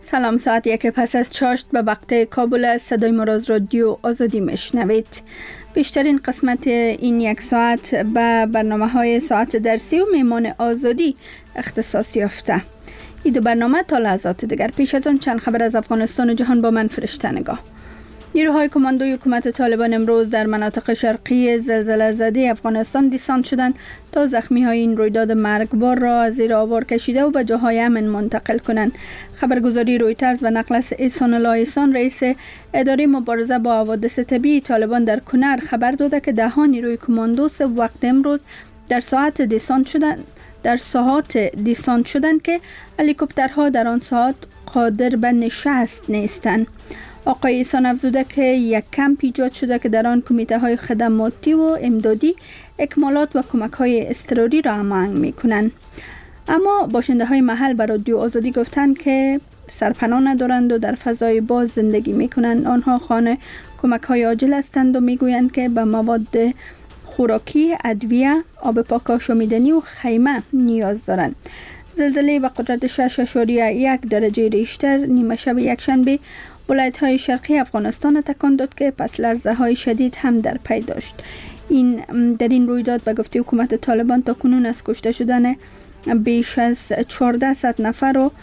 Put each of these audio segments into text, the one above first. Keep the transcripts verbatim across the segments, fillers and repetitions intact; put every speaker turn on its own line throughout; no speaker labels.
سلام، ساعت یک پس از چاشت به وقت کابل از صدای مراز رادیو آزادی میشنوید. بیشترین قسمت این یک ساعت به برنامه های ساعت درسی و میمان آزادی اختصاص یافته. این دو برنامه تا لحظات دیگر. پیش از آن چند خبر از افغانستان و جهان با من فرشته نگاه. نیروهای کماندوی حکومت طالبان امروز در مناطق شرقی زلزله زده افغانستان دیسانت شدند تا زخمی های این رویداد مرگبار را از زیر آوار کشیده و به جاهای امن منتقل کنند. خبرگزاری رویترز به نقل از احسان الله احسان، رئیس اداره مبارزه با حوادث طبیعی طالبان در کنر، خبر داده که ده ها نیروی کماندو سه وقت امروز در ساعت دیسانت شدند در ساعات دیسانت شدند که هلیکوپترها در آن ساعت قادر به نشست نیستند. آقای احسان افزوده که یک کمپ ایجاد شده که در آن کمیته های خدماتی و امدادی اکمالات و کمک های اضطراری را هماهنگ می کنند. اما باشنده های محل به رادیو آزادی گفتند که سرپناه ندارند و در فضای باز زندگی می کنند. آنها خانه کمک های عاجل هستند و می گویند که به مواد خوراکی، ادویه، آب پاک آشامیدنی و خیمه نیاز دارند. زلزله و قدرت شش اشاریه یک درجه ریشتر نیمه شب یکشنبه ولایت های شرقی افغانستان تکان داد که پس لرزه های شدید هم در پی داشت. این در این رویداد به گفته حکومت طالبان تا کنون از کشته شدن بیش از چهارده نفر و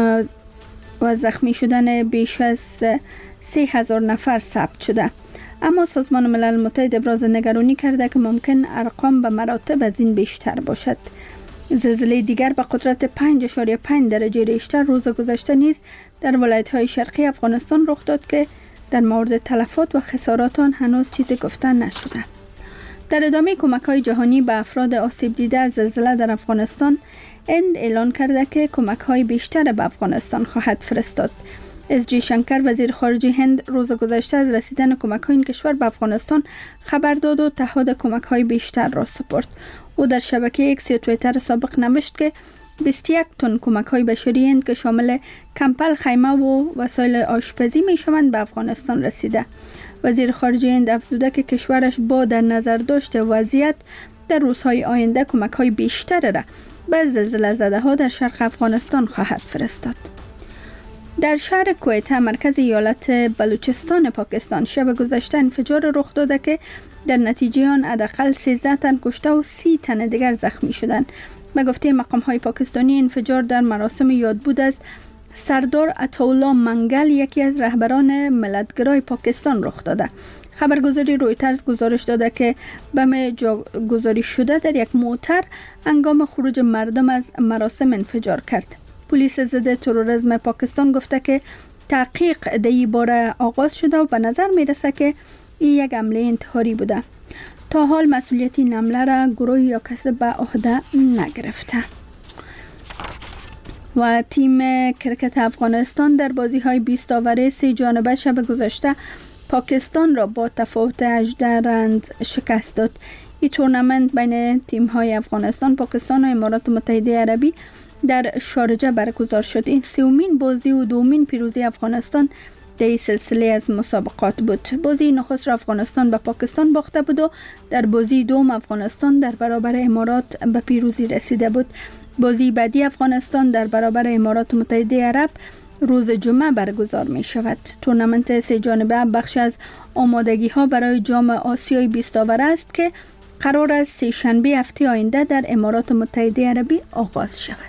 و زخمی شدن بیش از سه هزار نفر ثبت شده. اما سازمان ملل متحد ابراز نگرانی کرده که ممکن ارقام به مراتب از این بیشتر باشد. زلزله دیگر با قدرت پنج اشاریه پنج درجه ریشتر روز گذشته نیز در ولایت‌های شرقی افغانستان رخ داد که در مورد تلفات و خسارات آن هنوز چیزی گفته نشده. در ادامه کمک‌های جهانی به افراد آسیب دیده از زلزله در افغانستان، هند اعلان کرده که کمک‌های بیشتر به افغانستان خواهد فرستاد. اس جی شنکر، وزیر خارجه هند، روز گذشته از رسیدن کمک‌های این کشور به افغانستان خبر داد و تعهد کمک‌های بیشتر را سپرد. او در شبکه ایکس یا توییتر سابق نوشت که بیست و یک تن کمک‌های بشری هند که شامل کمپل، خیمه و وسایل آشپزی می‌شوند به افغانستان رسیده. وزیر خارجه هند افزوده که کشورش با در نظر داشته وضعیت در روزهای آینده کمک‌های بیشتر را به زلزله زده‌ها در شرق افغانستان خواهد فرستاد. در شهر کویته، مرکز ایالت بلوچستان پاکستان، شب گذشته انفجار رخ داده که در نتیجه آن حداقل سیزده تن کشته و سی تن دیگر زخمی شدند. به گفته مقام‌های پاکستانی، انفجار در مراسم یادبود از سردار عطاالله منگل، یکی از رهبران ملت‌گرای پاکستان، رخ داده. خبرگزاری رویترز گزارش داده که بم جاگذاری شده در یک موتر هنگام خروج مردم از مراسم انفجار کرد. پلیس ضد تروریسم پاکستان گفته که تحقیق در این باره آغاز شده و به نظر میرسه که این یک حمله انتحاری بوده. تا حال مسئولیت این حمله را گروه یا کسی به عهده نگرفته. و تیم کرکت افغانستان در بازی های بیست اوره سه جانبه شب گذشته پاکستان را با تفاوت هجده رند شکست داد. این تورنمنت بین تیم های افغانستان، پاکستان و امارات متحده عربی در شارجه برگزار شد. این سومین بازی و دومین پیروزی افغانستان در این سلسله از مسابقات بود. بازی نخست را افغانستان به پاکستان باخته بود و در بازی دوم افغانستان در برابر امارات به پیروزی رسیده بود. بازی بعدی افغانستان در برابر امارات متحده عرب روز جمعه برگزار می شود. تورنمنت سه جانبه بخش از آمادگی ها برای جام آسیای بیست اوره است که قرار است سه شنبه هفته آینده در امارات متحده عربی آغاز شود.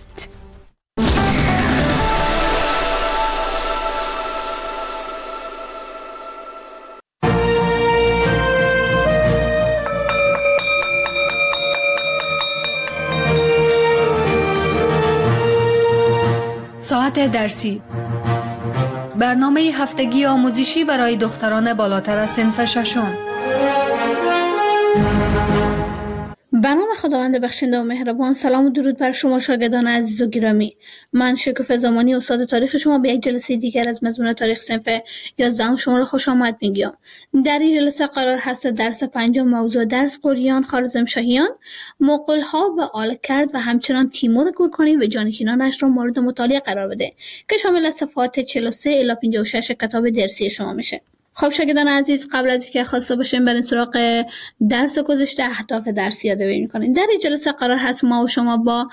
ساعت درسی، برنامه هفتگی آموزشی برای دختران بالاتر از صنف ششم.
به نام خداوند بخشنده و مهربان. سلام و درود بر شما شاگردان عزیز و گرامی. من شکوفه زمانی، استاد تاریخ شما، به یک جلسه دیگر از مضمون تاریخ صنف یازدهم شما را خوش آمد میگم. در این جلسه قرار هست درس پنجم موضوع درس قریان خوارزمشاهیان، مغول‌ها و آلکرد و همچنان تیمور گورکانی و جانشینانش را مورد مطالعه قرار بده که شامل صفحات چهل و سه الی پنجاه و شش کتاب درسی شما میشه. خب شاگردان عزیز، قبل از اینکه خواسته باشیم بریم سراغ درس گذشته، اهداف درسی یادآوری می‌کنیم. در این جلسه قرار هست ما و شما با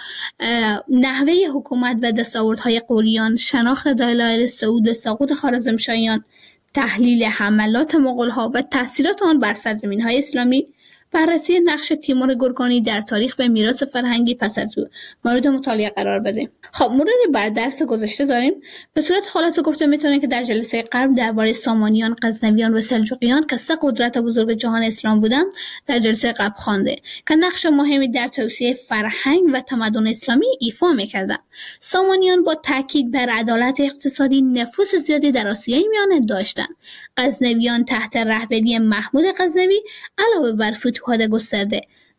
نحوه حکومت و دستاوردهای غوریان، شناخت دلایل صعود و سقوط خوارزمشاهیان، تحلیل حملات مغول‌ها و تاثیرات آن بر سرزمین‌های اسلامی، بررسی نقش تیمور گرگانی در تاریخ و میراث فرهنگی پس از او مورد مطالعه قرار بدیم. خب مروری بر درس گذشته داریم. به صورت خلاصه گفته میتونیم که در جلسه قبل درباره سامانیان، غزنویان و سلجوقیان که سه قدرت بزرگ جهان اسلام بودند در جلسه قبل خوانده که نقش مهمی در توسعه فرهنگ و تمدن اسلامی ایفا میکردند. سامانیان با تاکید بر عدالت اقتصادی نفوذ زیادی در آسیای میانه داشتند. غزنویان تحت رهبری محمود غزنوی علاوه بر فتوحات گسترده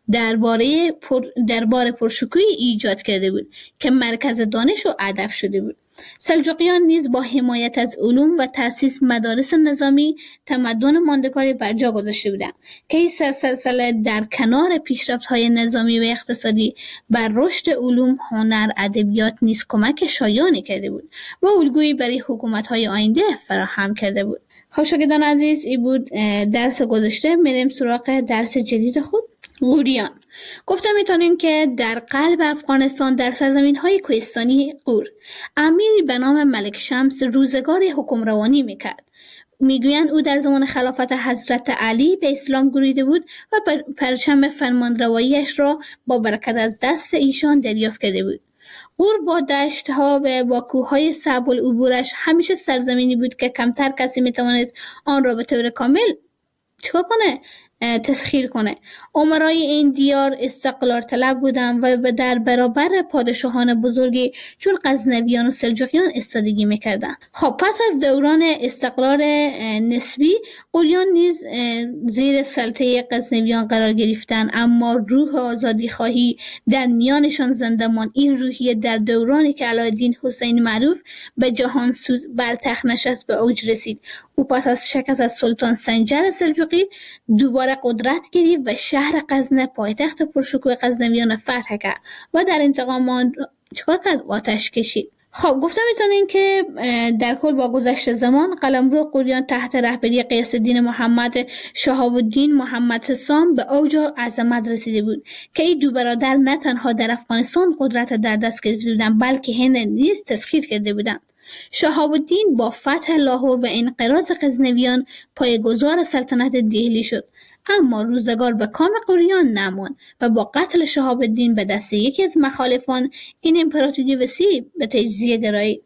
درباره پر دربار پرشکوهی ایجاد کرده بود که مرکز دانش و ادب شده بود. سلجوقیان نیز با حمایت از علوم و تأسیس مدارس نظامی تمدن ماندگاری بر جا گذاشته بودند که این سلسله در کنار پیشرفت‌های نظامی و اقتصادی بر رشد علوم، هنر، ادبیات نیز کمک شایانی کرده بود و الگویی برای حکومت‌های آینده فراهم کرده بود. خب شاگردان عزیز، این بود درس گذشته. میریم سراغ درس جدید خود، غوریان. گفته میتونیم که در قلب افغانستان در سرزمین‌های کوهستانی غور امیری به نام ملک شمس روزگاری حکمروانی میکرد. میگویند او در زمان خلافت حضرت علی به اسلام گریده بود و پرچم فرمانرواییش را با برکت از دست ایشان دریافت کرده بود. غور با دشت‌ها و با کوه‌های صعب العبورش همیشه سرزمینی بود که کمتر کسی میتوانست آن را به طور کامل چیکار کنه؟ تسخیر کنه. امرای این دیار استقلال طلب بودند و در برابر پادشاهان بزرگی چون غزنویان و سلجوقیان استادگی میکردند. خب پس از دوران استقلال نسبی، غوریان نیز زیر سلطه غزنویان قرار گرفتند، اما روح آزادی خواهی در میانشان زنده ماند. این روحیه در دورانی که علاءالدین حسین معروف به جهانسوز بر تخت نشست به اوج رسید. او پس از شکست از سلطان سنجر سلجوقی دوباره قدرت گرفت و شهر غزنه پایتخت پرشکوه غزنویان فتح کرد و در انتقام آن چیکار کرد؟ آتش کشید. خب گفته میتونیم که در کل با گذشت زمان قلمرو غوریان تحت رهبری غیاث الدین محمد شهاب الدین محمد حسام به اوج عظمت رسیده بود که این دو برادر نه تنها در افغانستان قدرت در دست گرفته بودند بلکه هند نیز تسخیر کرده بودند. شهاب الدین با فتح لاهور و انقراض غزنویان پایه‌گذار سلطنت دهلی شد، اما روزگار به کام غوریان نماند و با قتل شهاب الدین به دست یکی از مخالفان این امپراتوری وسیع به تجزیه گرایید.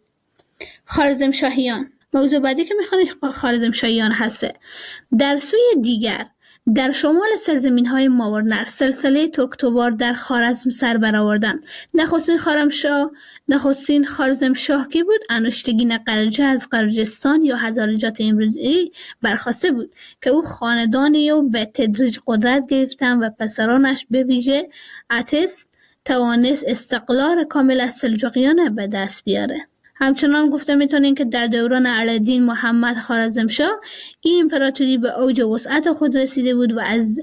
خوارزمشاهیان. موضوع بعدی که میخوانیم خوارزمشاهیان هسته. در سوی دیگر در شمال سرزمین‌های ماورنر سلسله ترکتوار در خوارزم سر برآوردند. نخستین خارمشاه نخستین خوارزمشاه کی بود؟ انوشتگین قرجه از قرجستان یا هزارجات امروزی برخواسته بود که او خاندانی و به تدریج قدرت گرفتند و پسرانش به ویژه اتس توانست استقلال کامل از سلجوقیان به دست بیاره. همچنان گفته میتونیم که در دوران علاءالدین محمد خوارزمشاه این امپراتوری به اوج وسعت خود رسیده بود و از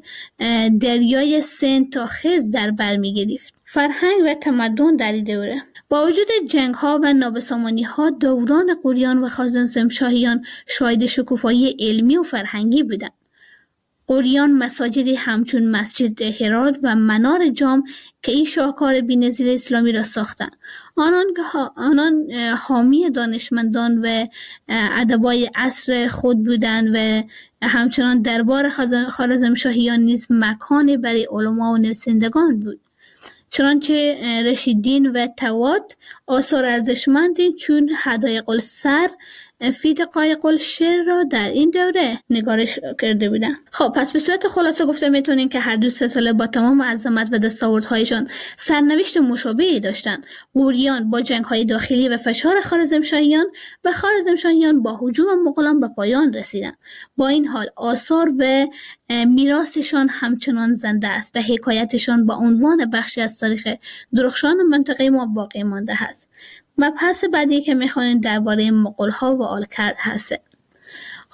دریای سند تا خز در بر میگرفت. فرهنگ و تمدن در این دوره با وجود جنگ ها و نابسامانی ها دوران غوریان و خوارزمشاهیان شاهد شکوفایی علمی و فرهنگی بودند. غوریان مساجدی همچون مسجد هرات و منار جام که این شاهکار بی‌نظیر اسلامی را ساختند. آنان آنان حامی دانشمندان و ادبای عصر خود بودند و همچنان دربار خوارزمشاهیان نیز مکانی برای علما و نویسندگان بود. چنانچه رشیدین و توات آثار ارزشمندی چون حدایق السر فی دقایق الشعر را در این دوره نگارش کرده بودند. خب پس به صورت خلاصه گفته میتونیم که هر دو سلسله با تمام عظمت و دستاوردهایشان سرنوشت مشابهی داشتند. غوریان با جنگ‌های داخلی و فشار خوارزمشاهیان و خوارزمشاهیان با هجوم مغولان به پایان رسیدند. با این حال آثار و میراثشان همچنان زنده است و حکایتشان با عنوان بخشی از تاریخ درخشان منطقه ما باقی مانده است. مبحث بعدی که میخوانیم درباره مغول‌ها و آلکرد هست.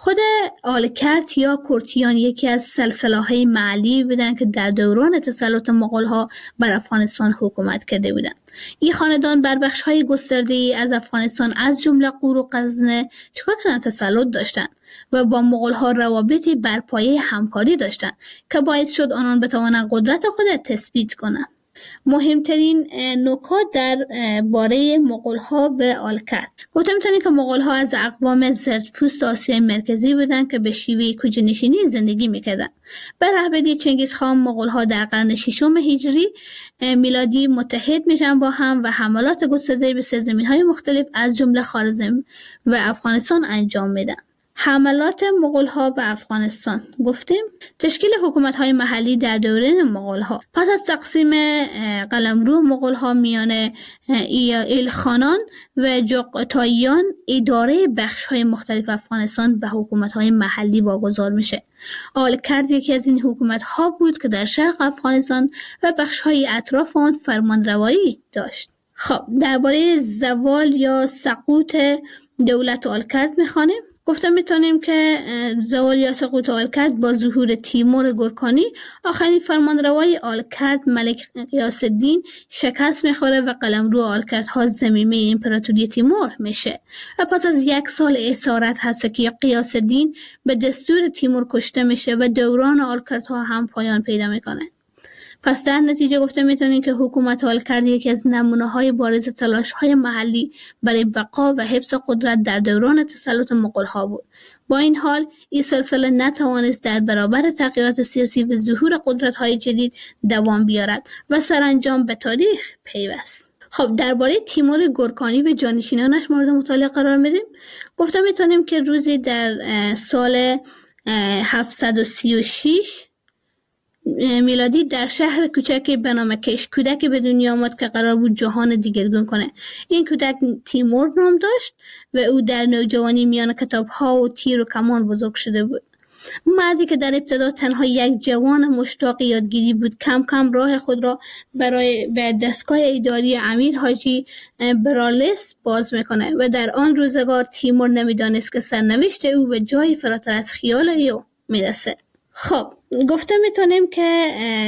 خود آلکرت یا کرتیان یکی از سلسله‌های محلی بودند که در دوران تسلط مغول‌ها بر افغانستان حکومت کرده بودند. این خاندان بر بخش‌های گسترده‌ای از افغانستان از جمله غور و غزنه چیکار کردن تسلط داشتند و با مغول‌ها روابطی بر پایه همکاری داشتند که باعث شد آنان بتوانند قدرت خود تثبیت کنند. مهمترین نکات در باره مغول‌ها به آلکرت. گفته می‌تونیم که مغول‌ها از اقوام زردپوست آسیای مرکزی بودند که به شیوه کوچه‌نشینی زندگی می‌کردند. به رهبری چنگیزخان مغول‌ها در قرن ششم هجری میلادی متحد میشن با هم و حملات گسترده به سرزمین‌های مختلف از جمله خوارزم و افغانستان انجام میدن. حملات مغول‌ها به افغانستان. گفتیم تشکیل حکومت‌های محلی در دوران مغول‌ها. پس از تقسیم قلمرو مغول‌ها میان ایلخانان و جغتاییان اداره بخش‌های مختلف افغانستان به حکومت‌های محلی واگذار میشه. آلکرت یکی از این حکومت‌ها بود که در شرق افغانستان و بخش‌های اطراف آن فرمانروایی داشت. خب درباره زوال یا سقوط دولت آلکرت می‌خوانیم. گفته میتونیم که زوال یا سقوط آلکرت با ظهور تیمور گورکانی آخرین فرمانروای آلکرت ملک غیاث الدین شکست میخوره و قلمرو آلکرت ها ضمیمه امپراتوری تیمور میشه و پس از یک سال اسارت هست که غیاث الدین به دستور تیمور کشته میشه و دوران آلکرت ها هم پایان پیدا میکنه. پس در نتیجه گفته میتونیم که حکومت آلکرت یکی از نمونه های بارز تلاش های محلی برای بقا و حفظ قدرت در دوران تسلط مغول ها بود. با این حال این سلسله نتوانست در برابر تغییرات سیاسی و ظهور قدرت های جدید دوام بیارد و سرانجام به تاریخ پیوست. خب درباره تیمور گورکانی و جانشینانش مورد مطالعه قرار میدیم. گفته میتونیم که روزی در سال هفتصد و سی و شش میلادی در شهر کوچکی به نام کش کودکی به دنیا آمد که قرار بود جهان دیگرگون کنه. این کودک تیمور نام داشت و او در نوجوانی میان کتاب‌ها و تیر و کمان بزرگ شده بود. مردی که در ابتدا تنها یک جوان مشتاق یادگیری بود کم کم راه خود را برای به دستگاه اداری امیر حاجی برالس باز میکنه و در آن روزگار تیمور نمیدانست که سرنوشت او به جای فراتر از خیال او میرسه. خب گفته میتونیم که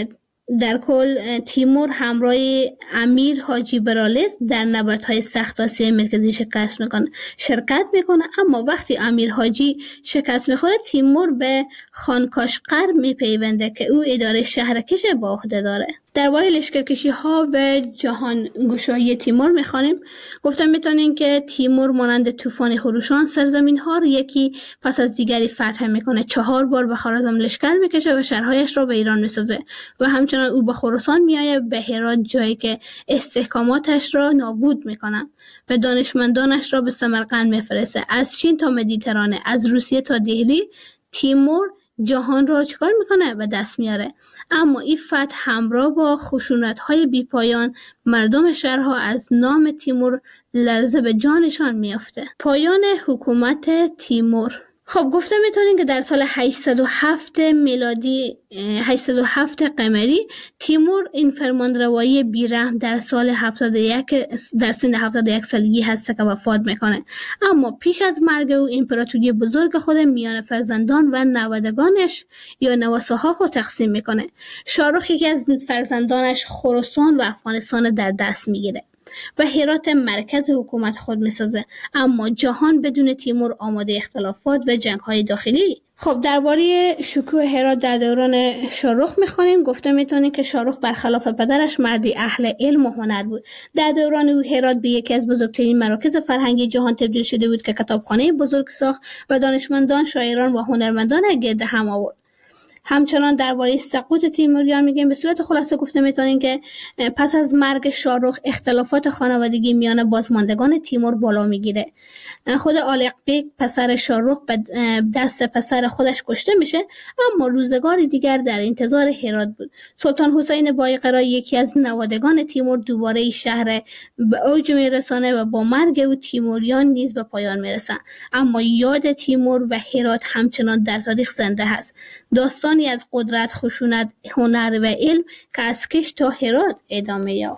در کل تیمور همراه امیر حاجی برالس در نبردهای سخت آسیای مرکزی شکست میکنه شرکت میکنه اما وقتی امیر حاجی شکست میخوره تیمور به خانکاشقر میپیونده که او اداره شهرکش با عهده داره. درباره لشکرکشی ها و جهان گشایی تیمور میخوانیم. گفتم میتونین که تیمور مانند طوفان خروشان سرزمین ها رو یکی پس از دیگری فتح میکنه. چهار بار به خوارزم لشکر میکشه و شهرهایش رو به ایران میسازه و همچنان او به خراسان میایه، به هرات جایی که استحکاماتش را نابود میکنه و دانشمندانش را به سمرقند میفرسته. از چین تا مدیترانه، از روسیه تا دهلی تیمور جهان را چکار میکنه و دست میاره. اما این فتح همراه با خشونت‌های بیپایان مردم شهرها از نام تیمور لرزه به جانشان میافته. پایان حکومت تیمور. خب گفته میتونیم که در سال هشتصد و هفت میلادی هشتصد و هفت قمری تیمور این فرمانروایی بیرحم در سال هفتاد و یک در سن هفتاد و یک سالگی هست که وفات میکنه. اما پیش از مرگ او امپراتوری بزرگ خود میان فرزندان و نوادگانش یا نواساها خود تقسیم میکنه. شاهرخ یکی از فرزندانش خراسان و افغانستان در دست میگیره و هرات مرکز حکومت خود میسازه. اما جهان بدون تیمور آماده اختلافات و جنگ‌های داخلی. خب درباره شکوه هرات در دوران شاهرخ میخوانیم. گفته میتونیم که شاهرخ برخلاف پدرش مردی اهل علم و هنر بود. در دوران او هرات به یکی از بزرگترین مراکز فرهنگی جهان تبدیل شده بود که کتابخانه بزرگ ساخت و دانشمندان، شاعران و هنرمندان گرد هم آورد. همچنان درباره سقوط تیموریان میگیم. به صورت خلاصه گفته میتونیم که پس از مرگ شاهرخ اختلافات خانوادگی میان بازماندگان تیمور بالا میگیره. خود آلق بیگ پسر شاهرخ به دست پسر خودش کشته میشه، اما روزگار دیگر در انتظار هرات بود. سلطان حسین بایقرا یکی از نوادگان تیمور دوباره شهر به اوج میرسانه و با مرگ او تیموریان نیز به پایان میرسن. اما یاد تیمور و هرات همچنان در تاریخ زنده هست. داستان از قدرت، خشونت، هنر و علم که از کش تا هرات ادامه یافت.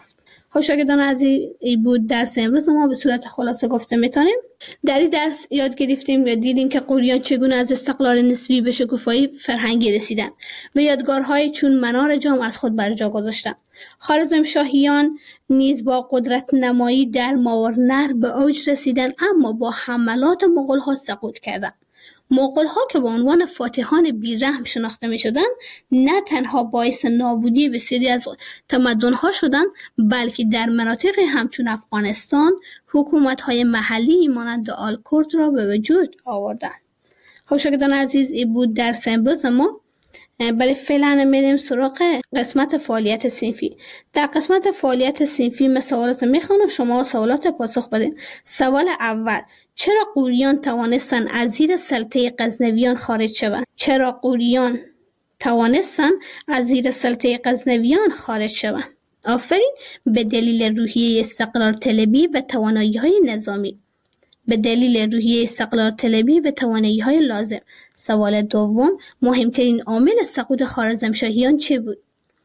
خب شاگردان عزیز، این بود درس امروز. ما به صورت خلاصه گفته میتونیم در این درس یاد گرفتیم و دیدیم که غوریان چگونه از استقلال نسبی به شکوفایی فرهنگی رسیدن و یادگارهای چون منار جام از خود بر جا گذاشتند. خوارزمشاهیان نیز با قدرت نمایی در ماورالنهر به اوج رسیدند، اما با حملات مغول‌ها سقوط کردند. مغول‌ها که به عنوان فاتحان بی‌رحم شناخته می‌شدند، نه تنها باعث نابودی بسیاری از تمدن‌ها شدند، بلکه در مناطقی همچون افغانستان حکومت‌های محلی مانند آلکورد را به وجود آوردند. خب شاگردان عزیز، این بود درس امروز ما. برای فعلا میریم سراغ قسمت فعالیت صنفی. در قسمت فعالیت صنفی من سوالات میخوانم، شما سوالات پاسخ بدید. سوال اول: چرا غوریان توانستند از زیر سلطه غزنویان خارج شوند؟ چرا غوریان توانستند از زیر سلطه غزنویان خارج شوند؟ آفرین. به دلیل روحیه استقلال طلبی و توانایی‌های نظامی. به دلیل روحیه استقلال طلبی و توانایی‌های لازم. سوال دوم: مهمترین عامل سقوط خوارزمشاهیان چه بود؟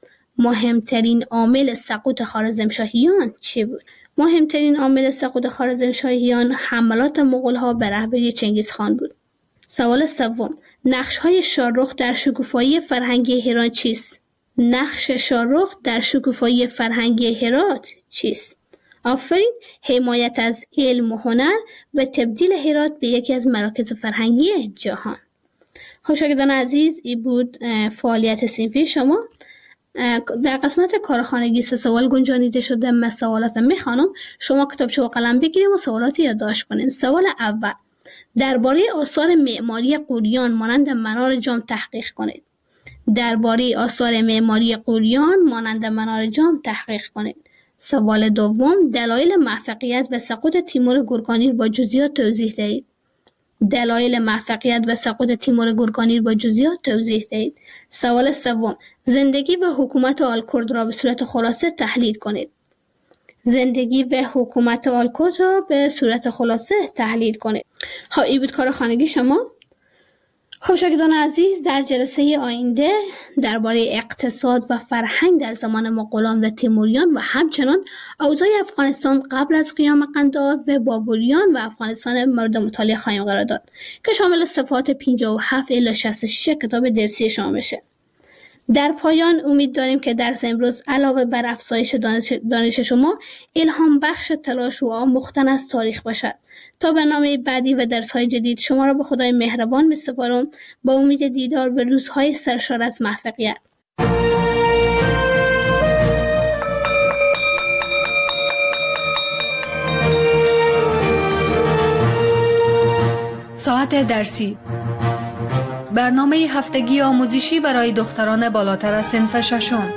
مهمترین عامل سقوط خوارزمشاهیان چه بود؟ مهمترین عامل سقوط خوارزمشاهیان حملات مغول‌ها به رهبری چنگیزخان بود. سوال سوم: نقش‌های شاهرخ در شکوفایی فرهنگی هرات چیست؟ نقش شاهرخ در شکوفایی فرهنگی هرات چیست؟ آفرین. حمایت از علم و هنر و تبدیل هرات به یکی از مراکز فرهنگی جهان. خب شاگردان عزیز، این بود فعالیت صنفی شما. در قسمت کارخانگی سه سوال گنجانیده شده. من سوالات میخوانم، شما کتابچه و قلم بگیریم و سوالات یادداشت کنیم. سوال اول: درباره آثار معماری غوریان مانند منار جام تحقیق کنید. درباره آثار معماری غوریان مانند منار جام تحقیق کنید. سوال دوم: دلایل موفقیت و سقوط تیمور گورکانی با جزئیات توضیح دهید. دلایل موفقیت و سقوط تیمور گورکانی با جزئیات توضیح دهید. سوال سوم: زندگی و حکومت آلکورد را به صورت خلاصه تحلیل کنید. زندگی و حکومت آلکورد را به صورت خلاصه تحلیل کنید. خب این بود کار خانگی شما. خب شاگردان عزیز، در جلسه آینده درباره اقتصاد و فرهنگ در زمان مغولان و تیموریان و همچنان اوضاع افغانستان قبل از قیام قندهار و بابوریان و افغانستان مورد مطالعه خواهیم قرار داد که شامل صفحات پنجاه و هفت الی شصت و شش کتاب درسی شما میشه. در پایان امید داریم که درس امروز علاوه بر افزایش دانش, دانش شما الهام بخش تلاش و آموختن از تاریخ باشد. تا برنامه بعدی و درس‌های جدید شما را به خدای مهربان می‌سپارم با امید دیدار و روزهای سرشار از موفقیت.
ساعت درسی، برنامه هفتگی آموزشی برای دختران بالاتر از صنف ششم.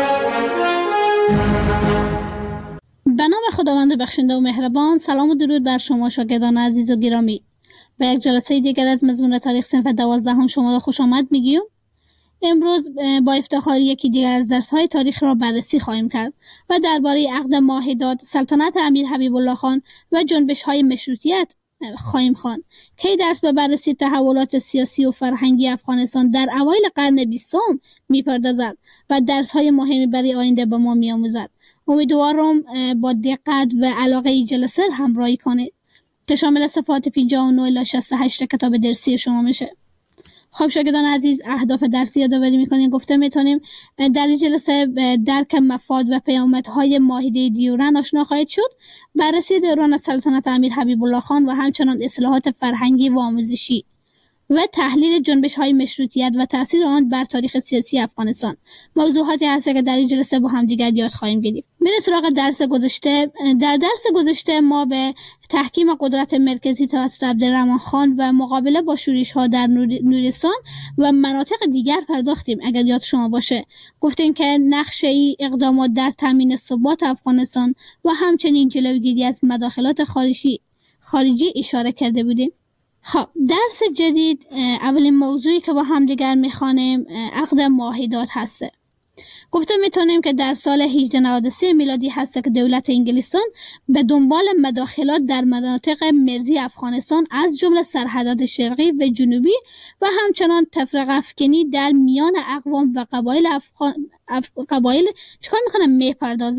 به نام خداوند بخشنده و مهربان. سلام و درود بر شما شاگردان عزیز و گرامی. به یک جلسه دیگر از مضمون تاریخ صنف دوازدهم شما را خوش آمد میگیم. امروز با افتخار یکی دیگر از درس‌های تاریخ را بررسی خواهیم کرد و درباره عقد ماهداد، سلطنت امیر حبیب الله خان و جنبش‌های مشروطیت خواهیم خواند. که این درس به بررسی تحولات سیاسی و فرهنگی افغانستان در اوایل قرن بیستم میپردازد و درس‌های مهمی برای آینده به ما می‌آموزد. امیدوارم با دقت و علاقه ای جلسه همراهی کنید که شامل صفحات پنجاه و نه الی شصت و هشت کتاب درسی شما میشه. خب شاگردان عزیز، اهداف درسی یادآوری میکنیم. گفته میتونیم در این جلسه درک مفاد و پیامدهای معاهده دیورن آشنا خواهید شد، بررسی دوران سلطنت امیر حبیب الله خان و همچنان اصلاحات فرهنگی و آموزشی و تحلیل جنبش‌های مشروطیت و تأثیر آن بر تاریخ سیاسی افغانستان موضوعاتی هست که در این جلسه با هم دیگر یاد خواهیم گرفت. میریم سراغ درس گذشته. در درس گذشته ما به تحکیم قدرت مرکزی توسط عبدالرحمن خان و مقابله با شورش‌ها در نورستان و مناطق دیگر پرداختیم. اگر یاد شما باشه گفتیم که نقشه اقدامات در تامین ثبات افغانستان و همچنین جلوگیری از مداخلات خارجی خارجی اشاره کرده بودیم. خب درس جدید، اولین موضوعی که با هم دیگر میخوانیم عقد ماهداد هسته. گفته میتونیم که در سال هجده نود و سه میلادی هسته که دولت انگلستان به دنبال مداخلات در مناطق مرزی افغانستان از جمله سرحدات شرقی و جنوبی و همچنان تفرقه افکنی در میان اقوام و قبایل افغان اف... قبایل چکار میکنه میپردازه.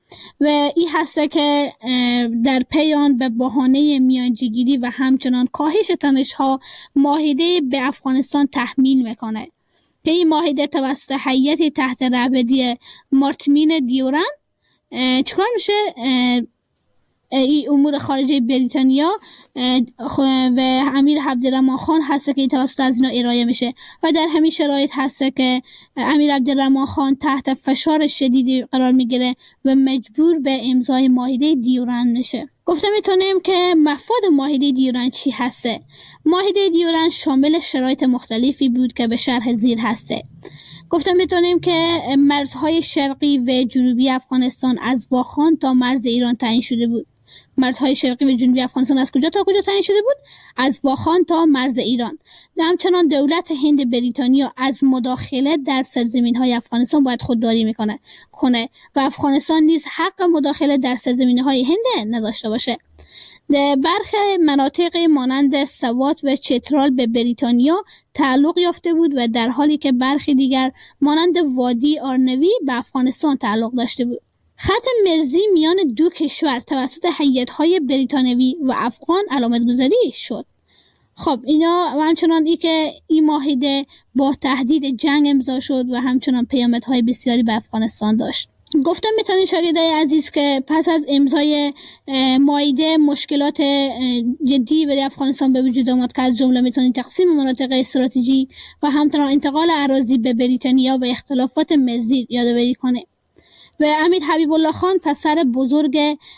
و این هسته که در پی آن به بهانه میانجیگیری و همچنان کاهش تنش‌ها معاهده به افغانستان تحمیل میکنه که این معاهده توسط هیئت تحت رهبری مارتین دیورن چیکار میشه؟ این امور خارجه بریتانیا و امیر عبدالرحمن خان هست که توسط از اینا ارائه میشه و در همین شرایط هست که امیر عبدالرحمن خان تحت فشار شدیدی قرار میگیره و مجبور به امضای معاهده دیورن میشه. گفته میتونیم که مفاد معاهده دیورن چی هسته؟ معاهده دیورن شامل شرایط مختلفی بود که به شرح زیر هسته. گفته میتونیم که مرزهای شرقی و جنوبی افغانستان از واخان تا مرز ایران تعیین شده بود. مرزهای شرقی و جنوبی افغانستان از کجا تا کجا تعیین شده بود؟ از واخان تا مرز ایران. و همچنان دولت هند بریتانیا از مداخله در سرزمین‌های افغانستان باید خودداری میکنه کنه و افغانستان نیز حق مداخله در سرزمین‌های هند نداشته باشه. برخی مناطق مانند سوات و چترال به بریتانیا تعلق یافته بود و در حالی که برخی دیگر مانند وادی آرنوی به افغانستان تعلق داشته بود. خط مرزی میان دو کشور توسط هیئت‌های بریتانیایی و افغان علامت گذاری شد. خب اینا و همچنان ای که این معاهده با تهدید جنگ امضا شد و همچنان پیامدهای بسیاری به افغانستان داشت. گفتم میتونید شاگردای عزیز که پس از امضای معاهده مشکلات جدی برای افغانستان به وجود آمد که از جمله میتونید تقسیم مناطق استراتژی و همچنان انتقال اراضی به بریتانیا و اختلافات مرزی یادآوری کنه. و امیر حبیب الله خان پسر بزرگ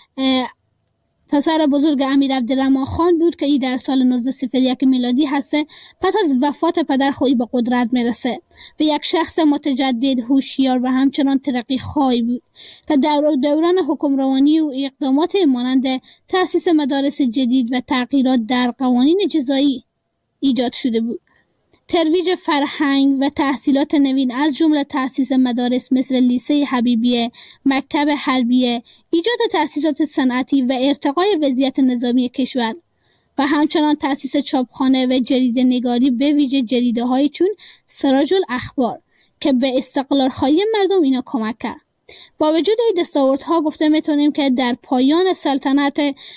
پسر بزرگ امیر عبدالرحمن خان بود که ای در سال نوزده صفر یک میلادی هسته پس از وفات پدر خود به قدرت میرسه و یک شخص متجدد، هوشیار و همچنان ترقی خواهی بود که در دوران حکمرانی و اقدامات مانند تأسیس مدارس جدید و تغییرات در قوانین جزایی ایجاد شده بود. ترویج فرهنگ و تحصیلات نوین از جمله تأسیس مدارس مثل لیسه حبیبیه، مکتب حربیه، ایجاد تأسیسات صنعتی و ارتقای وضعیت نظامی کشور و همچنان تأسیس چاپخانه و جریده نگاری به ویژه جریده های چون سراج الاخبار که به استقلال خواهی مردم اینا کمک کرد. با وجود این دستاوردها گفته میتونیم که در پایان سلطنت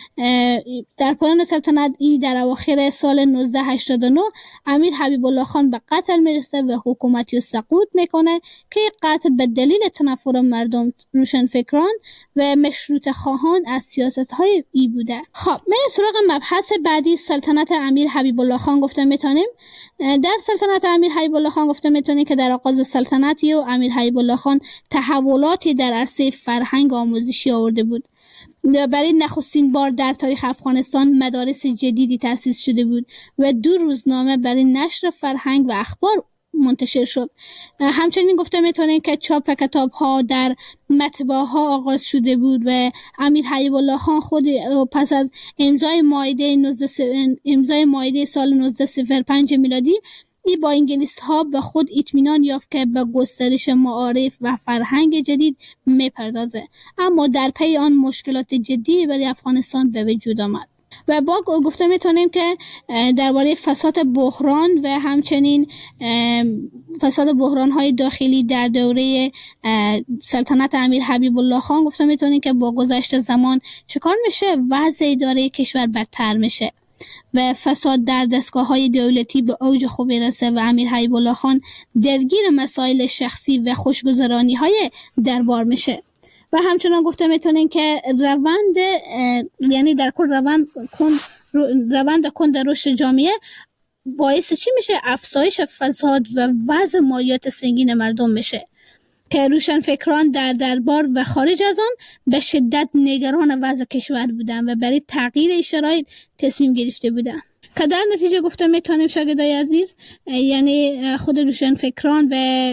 در پایان سلطنت ای در اواخر سال نوزده هشتاد و نه امیر حبیب الله خان به قتل میرسه و حکومتی سقوط میکنه که قتل به دلیل تنفر مردم، روشنفکران و مشروطه خواهان از سیاست های ای بوده. خب من سراغ مبحث بعدی سلطنت امیر حبیب الله خان گفته میتونیم در سلطنت امیر حبیب الله خان گفته میتونیم که در آغاز سلطنتی و امیر حبیب الله خان تحولاتی در عرصه فرهنگ آموزشی آورده بود. برای نخستین بار در تاریخ افغانستان مدارس جدیدی تأسیس شده بود و دو روزنامه برای نشر فرهنگ و اخبار منتشر شد. همچنین گفته میتونیم که چاپ کتاب ها در مطبعه ها آغاز شده بود و امیر حبیب الله خان خود پس از امضای معاهده امضای معاهده سال نوزده صفر پنج میلادی ای با انگلیس ها به خود اطمینان یافت که به گسترش معارف و فرهنگ جدید میپردازه، اما در پی آن مشکلات جدی برای افغانستان به وجود آمد. و با گفته میتونیم که درباره فساد بحران و همچنین فساد بحران های داخلی در دوره سلطنت امیر حبیب الله خان گفته میتونیم که با گذشت زمان چکار میشه؟ وضع اداره کشور بدتر میشه و فساد در دستگاه های دولتی به اوج خود میرسه و امیر حبیب الله خان درگیر مسائل شخصی و خوشگذرانی های دربار میشه. و همچنان گفته میتونین که روند یعنی در کل روند کن روند کند رشد جامعه باعث چی میشه؟ افزایش فساد و وضع مالیات سنگین مردم میشه که روشنفکران در دربار و خارج از آن به شدت نگران وضع کشور بودن و برای تغییر شرایط تصمیم گرفته بودن که در نتیجه گفته میتونیم شاگردای عزیز یعنی خود روشنفکران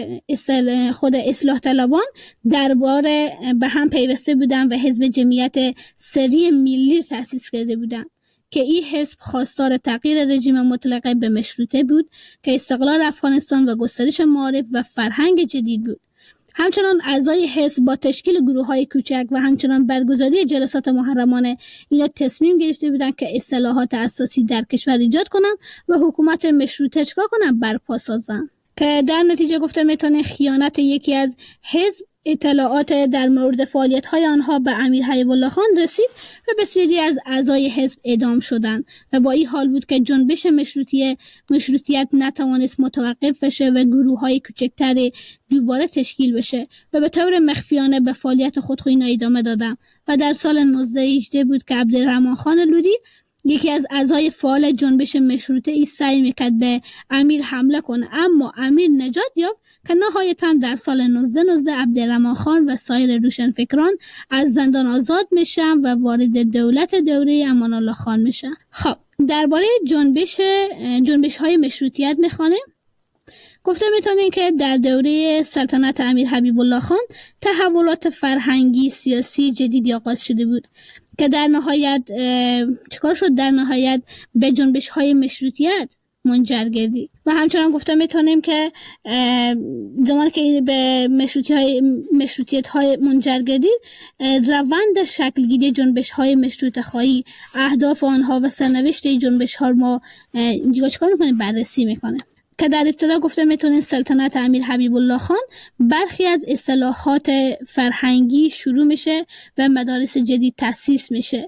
و خود اصلاح طلبان دربار به هم پیوسته بودن و حزب جمعیت سری ملی تأسیس کرده بودن که این حزب خواستار تغییر رژیم مطلقه به مشروطه بود که استقلال افغانستان و گسترش معارف و فرهنگ جدید بود. همچنان اعضای حزب با تشکیل گروه‌های کوچک و همچنان برگزاری جلسات محرمانه اینا تصمیم گرفته بودند که اصلاحات اساسی در کشور ایجاد کنند و حکومت مشروطه چکار کنند؟ برپا سازند. که در نتیجه گفته میتونه خیانت یکی از حزب اطلاعات در مورد فعالیت‌های آنها به امیر حبیب الله خان رسید و بسیاری از اعضای حزب اعدام شدند و با این حال بود که جنبش مشروطیه مشروطیت نتوانست متوقف بشه و گروه‌های کوچکتر دوباره تشکیل بشه و به طور مخفیانه به فعالیت خود اینا ادامه دادند و در سال نوزده هجده بود که عبدالرحمن خان لودی یکی از اعضای فعال جنبش مشروطه ای سعی میکرد به امیر حمله کنه، اما امیر نجات یافت که نهایتاً در سال نوزده نوزده عبدالرحمن خان و سایر روشنفکران از زندان آزاد میشن و وارد دولت دوره امان الله خان میشن. خب درباره جنبش جنبش های مشروطیت میخوانیم. گفته میتونیم که در دوره سلطنت امیر حبیب الله خان تحولات فرهنگی سیاسی جدیدی آغاز شده بود که در نهایت چیکار شد؟ در نهایت به جنبش های مشروطیت منجر گردید و همچنان گفته میتونیم که زمانی که به مشروطیت های مشروطیت های منجر گردید، روند شکلگیری جنبش های مشروط خواهی، اهداف آنها و سرنوشت جنبش ها ما اینجا چیکار میکنیم؟ بررسی میکنه که در ابتدا گفته میتونیم سلطنت امیر حبیب الله خان برخی از اصلاحات فرهنگی شروع میشه و مدارس جدید تأسیس میشه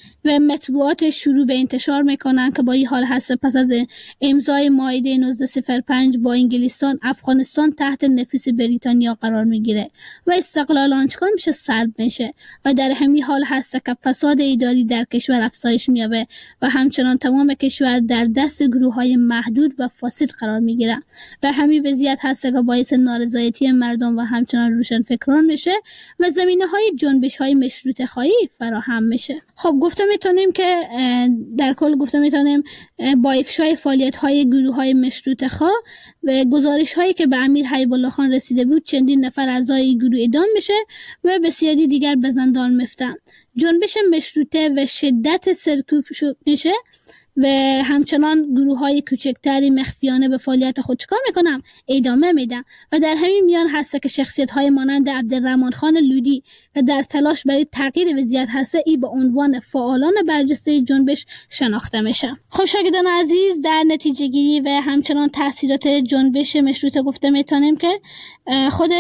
و مطبوعات شروع به انتشار میکنن که با این حال هست پس از امضای معاهده نوزده صفر پنج با انگلستان افغانستان تحت نفوذ بریتانیا قرار میگیره و استقلال آن چکار میشه؟ سلب میشه و در همین حال هست که فساد اداری در کشور افزایش مییابه و همچنان تمام کشور در دست گروه های محدود و فاسد قرار میگیره و همین وضعیت هست که باعث نارضایتی مردم و همچنان روشنفکران میشه و زمینه های جنبش های مشروطه خواهی فراهم میشه. خب گفته میتونیم که در کل گفته میتونیم با افشای فعالیت های گروه های مشروطه خواه و گزارش هایی که به امیر حبیب الله خان رسیده بود چندین نفر اعضای گروه اعدام میشه و بسیاری دیگر به زندان میفتن. جنبش مشروطه و شدت سرکوب میشه و همچنان گروه های کوچکتری مخفیانه به فعالیت خود چکار میکنم؟ ادامه میدن و در همین میان هست که شخصیت های مانند عبدالرحمن خان لودی و در تلاش برای تغییر وضعیت هست ای به عنوان فعالان برجسته جنبش شناخته میشه. خب شاگردان عزیز، در نتیجه گیری و همچنان تاثیرات جنبش مشروطه گفته میتونیم که خود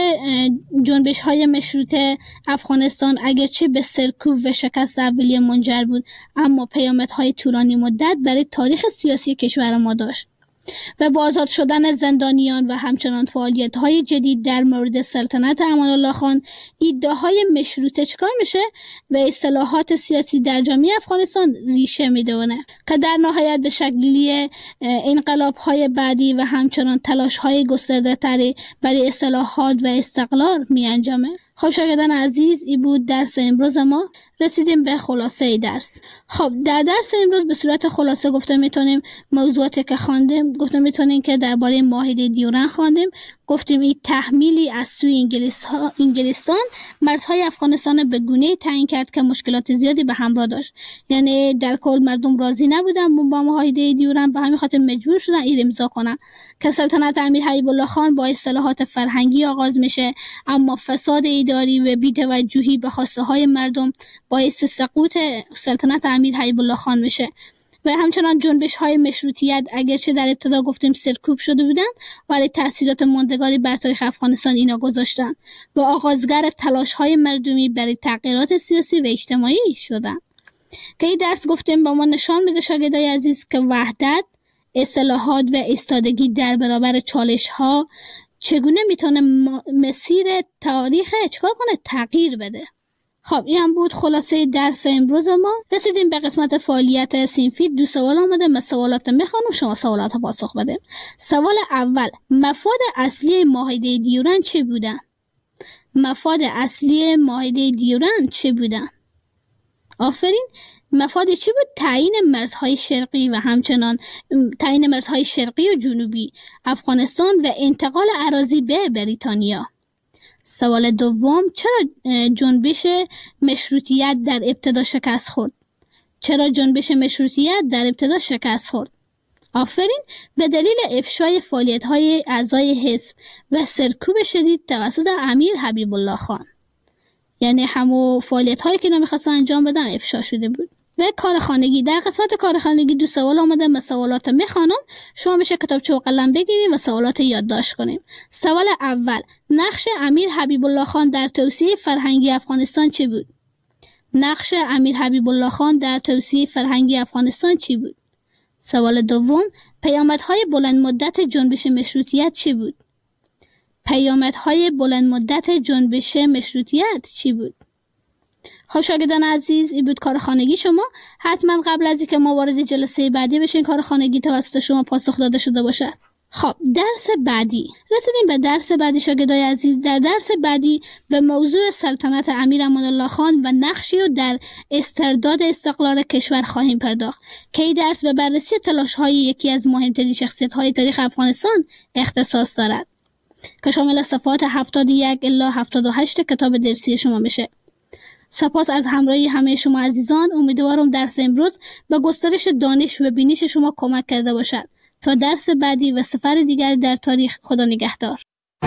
جنبش های مشروطه افغانستان اگرچه به سرکوب و شکست اولیه منجر بود، اما پیامدهای طولانی مدت برای تاریخ سیاسی کشور ما داشت و با آزاد شدن زندانیان و همچنان فعالیت‌های جدید در مورد سلطنت امان الله خان، ایده‌های مشروطه چکار میشه و اصلاحات سیاسی در جامعه افغانستان ریشه میدونه که در نهایت به شکلی انقلاب‌های بعدی و همچنان تلاش‌های گسترده‌تری برای اصلاحات و استقلال می‌انجامه. خب شاگردان عزیز، این بود درس امروز ما. رسیدیم به خلاصه درس. خب در درس امروز به صورت خلاصه گفته میتونیم موضوعاتی که خواندیم، گفته میتونیم که درباره معاهده دیورن خواندیم، گفتیم این تحمیلی از سوی انگلستان مرزهای افغانستان به گونه‌ای تعیین کرد که مشکلات زیادی به همراه داشت. یعنی در کل مردم راضی نبودن با معاهده دیورن، به همین خاطر مجبور شدن این امضا کنن که سلطنت امیر حبیب الله خان با اصلاحات فرهنگی آغاز میشه، اما فساد اداری و بی‌توجهی به خواسته های مردم باعث سقوط سلطنت امیر حبیب الله خان میشه و همچنان جنبش های مشروطیت اگرچه در ابتدا گفتیم سرکوب شده بودن، ولی تاثیرات ماندگاری بر تاریخ افغانستان اینا گذاشتن و آغازگر تلاش های مردمی برای تغییرات سیاسی و اجتماعی شدن که این درس گفتیم با ما نشان میده شاگردای عزیز که وحدت، اصلاحات و ایستادگی در برابر چالش ها چگونه میتونه مسیر تاریخ چیکار کنه؟ تغییر بده. خب این هم بود خلاصه درس امروز ما. رسیدیم به قسمت فعالیت صنفی. دو سوال آمده، من سوالات میخوانم، شما سوالات پاسخ بده. سوال اول، مفاد اصلی معاهده دیورن چه بودن؟ مفاد اصلی معاهده دیورن چه بودن؟ آفرین. مفاد چی بود؟ تعیین مرزهای شرقی و همچنان تعیین مرزهای شرقی و جنوبی افغانستان و انتقال اراضی به بریتانیا. سوال دوم، چرا جنبش مشروطیت در ابتدا شکست خورد؟ چرا جنبش مشروطیت در ابتدا شکست خورد؟ آفرین. به دلیل افشای فعالیت‌های اعضای حزب و سرکوب شدید توسط امیر حبیب الله خان. یعنی همو فعالیت‌هایی که نمی‌خواستن انجام بدن افشا شده بود. و کار خانگی. در قسمت کار خانگی دو سوال آمده، من سوالات میخوانم، شما میشه کتابچه و قلم بگیرید و سوالات یادداشت کنیم. سوال اول، نقش امیر حبیب الله خان در توسعه فرهنگی افغانستان چی بود؟ نقش امیر حبیب الله خان در توسعه فرهنگی افغانستان چی بود؟ سوال دوم، پیامدهای بلند مدت جنبش مشروطیت چی بود؟ پیامدهای بلند مدت جنبش مشروطیت چی بود؟ خب شاگردان عزیز، این بود کار خانگی شما. حتما قبل از اینکه ما وارد جلسه بعدی بشین کار خانگی توسط شما پاسخ داده شده باشد. خب درس بعدی، رسیدیم به درس بعدی شاگردای عزیز. در درس بعدی به موضوع سلطنت امیر امان الله خان و نقشی و در استرداد استقلال کشور خواهیم پرداخت که این درس به بررسی تلاش‌های یکی از مهمترین شخصیت‌های تاریخ افغانستان اختصاص دارد که شامل صفحات هفتاد و یک الی هفتاد و هشت کتاب درسی شما میشه. سپاس از همراهی همه شما عزیزان. امیدوارم درس امروز به گسترش دانش و بینش شما کمک کرده باشد. تا درس بعدی و سفر دیگر در تاریخ، خدا نگهدار.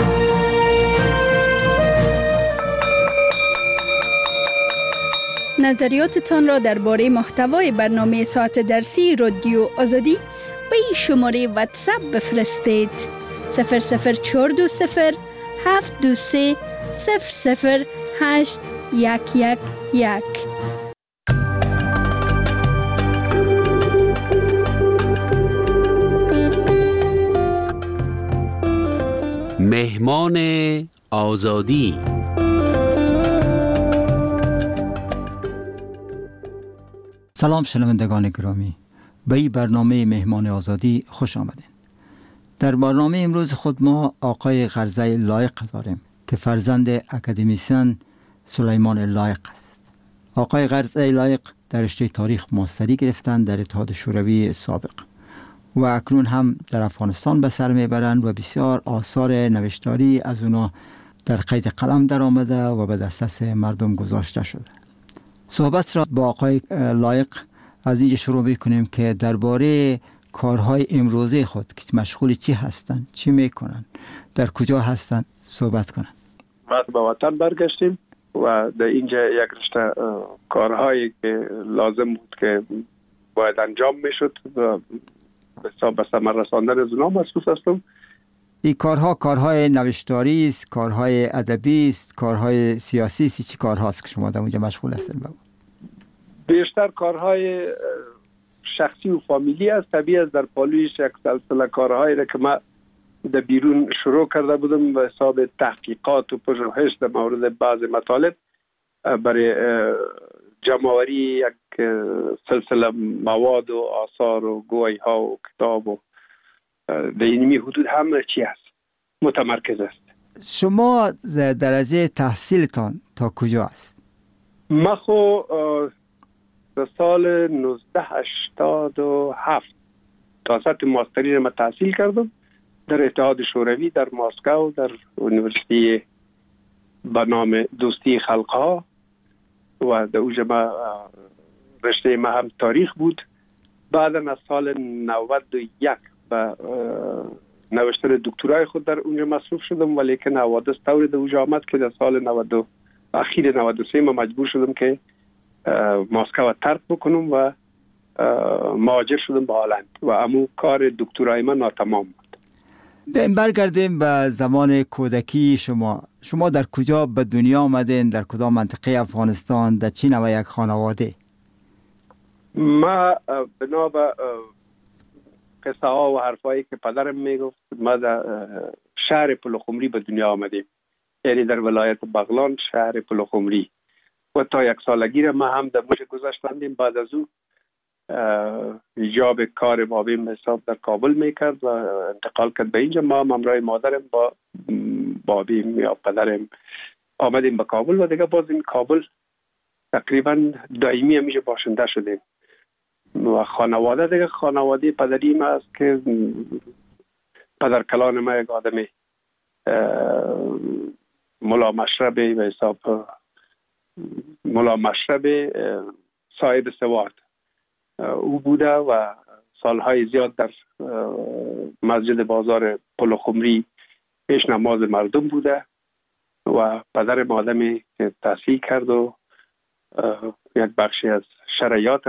نظریاتتان را درباره محتوای برنامه ساعت درسی رادیو آزادی به این شماره واتساپ بفرستید: صفر صفر چهار دو صفر هفت دو سه صفر صفر هشت یک یک یک.
مهمان آزادی.
سلام شنوندگان گرامی، به این برنامه مهمان آزادی خوش آمدین. در برنامه امروز خود ما آقای غرزه لایق داریم که فرزند اکادمیسین سلیمان لایق است. آقای غرزه لایق در رشته تاریخ ماستری گرفتند در اتحاد شوروی سابق و اکنون هم در افغانستان به سر میبرند و بسیار آثار نوشتاری از اونا در قید قلم در آمده و به دسترس مردم گذاشته شده. صحبت را با آقای لایق از اینجا شروع میکنیم که درباره کارهای امروزه خود که مشغول چی هستند، چی میکنن، در کجا هستند صحبت کنن.
بعد به وطن برگشتیم و در اینجا یک رشته کارهایی که لازم بود که باید انجام میشد و به ثمر رساندن از اونها مسئول هستم.
این کارها کارهای نوشتاری است، کارهای ادبی است، کارهای سیاسی است، چی کارهاست که شما در اونجا مشغول هستید؟
بیشتر کارهای شخصی و فامیلی است. طبیعی است در پالویش یک سلسله کارهایی را که من در بیرون شروع کرده بودم به حساب تحقیقات و پژوهش در مورد بعض مطالب برای جمع‌آوری یک سلسله مواد و آثار و گویی ها و کتاب و در اینمی حدود همه چی هست متمرکز است.
شما درجه تحصیلتان تا کجا است؟
من خو در سال نوزده هشتاد و هفت تا سطح ماستری را تحصیل کردم در اتحاد شوروی در مسکو در یونیورسیتی به نام دوستی خلقها و در اونجا ما رشته ما هم تاریخ بود. بعدا از سال نود و یک به نوشتن دکترای خود در اونجا مصروف شدم، ولی که حوادث طوری در اونجا آمد که در سال نود اخیر نود و سه ما مجبور شدم که مسکو ترک بکنم و مهاجر شدم به هلند و امو کار دکترای من ناتمام بود.
برگردیم به زمان کودکی شما. شما در کجا به دنیا آمدین؟ در کدام منطقه افغانستان؟ در چه نوع یک خانواده؟
ما بنا به قصه ها و حرفایی که پدرم میگفت ما در شهر پلخمری به دنیا آمدیم، یعنی در ولایت بغلان شهر پلخمری و تا یک سالگی را ما هم در موش گذاشتندیم. بعد از او ایجاب کار بابیم حساب در کابل میکرد و انتقال کرد به اینجا. ما هم همراه مادرم با بابیم یا پدرم آمدیم به کابل و دیگه باز این کابل تقریبا دائمی همیشه باشنده شدیم و خانواده دیگه خانواده پدری ما است که پدر کلان ما یک آدمی ملا مشربی به حساب ملا مشربی صاحب سواد او بوده و سالهای زیاد در مسجد بازار پلخمری پیش نماز مردم بوده و پدر آدمی که تحصیل کرد و یک بخشی از شرایط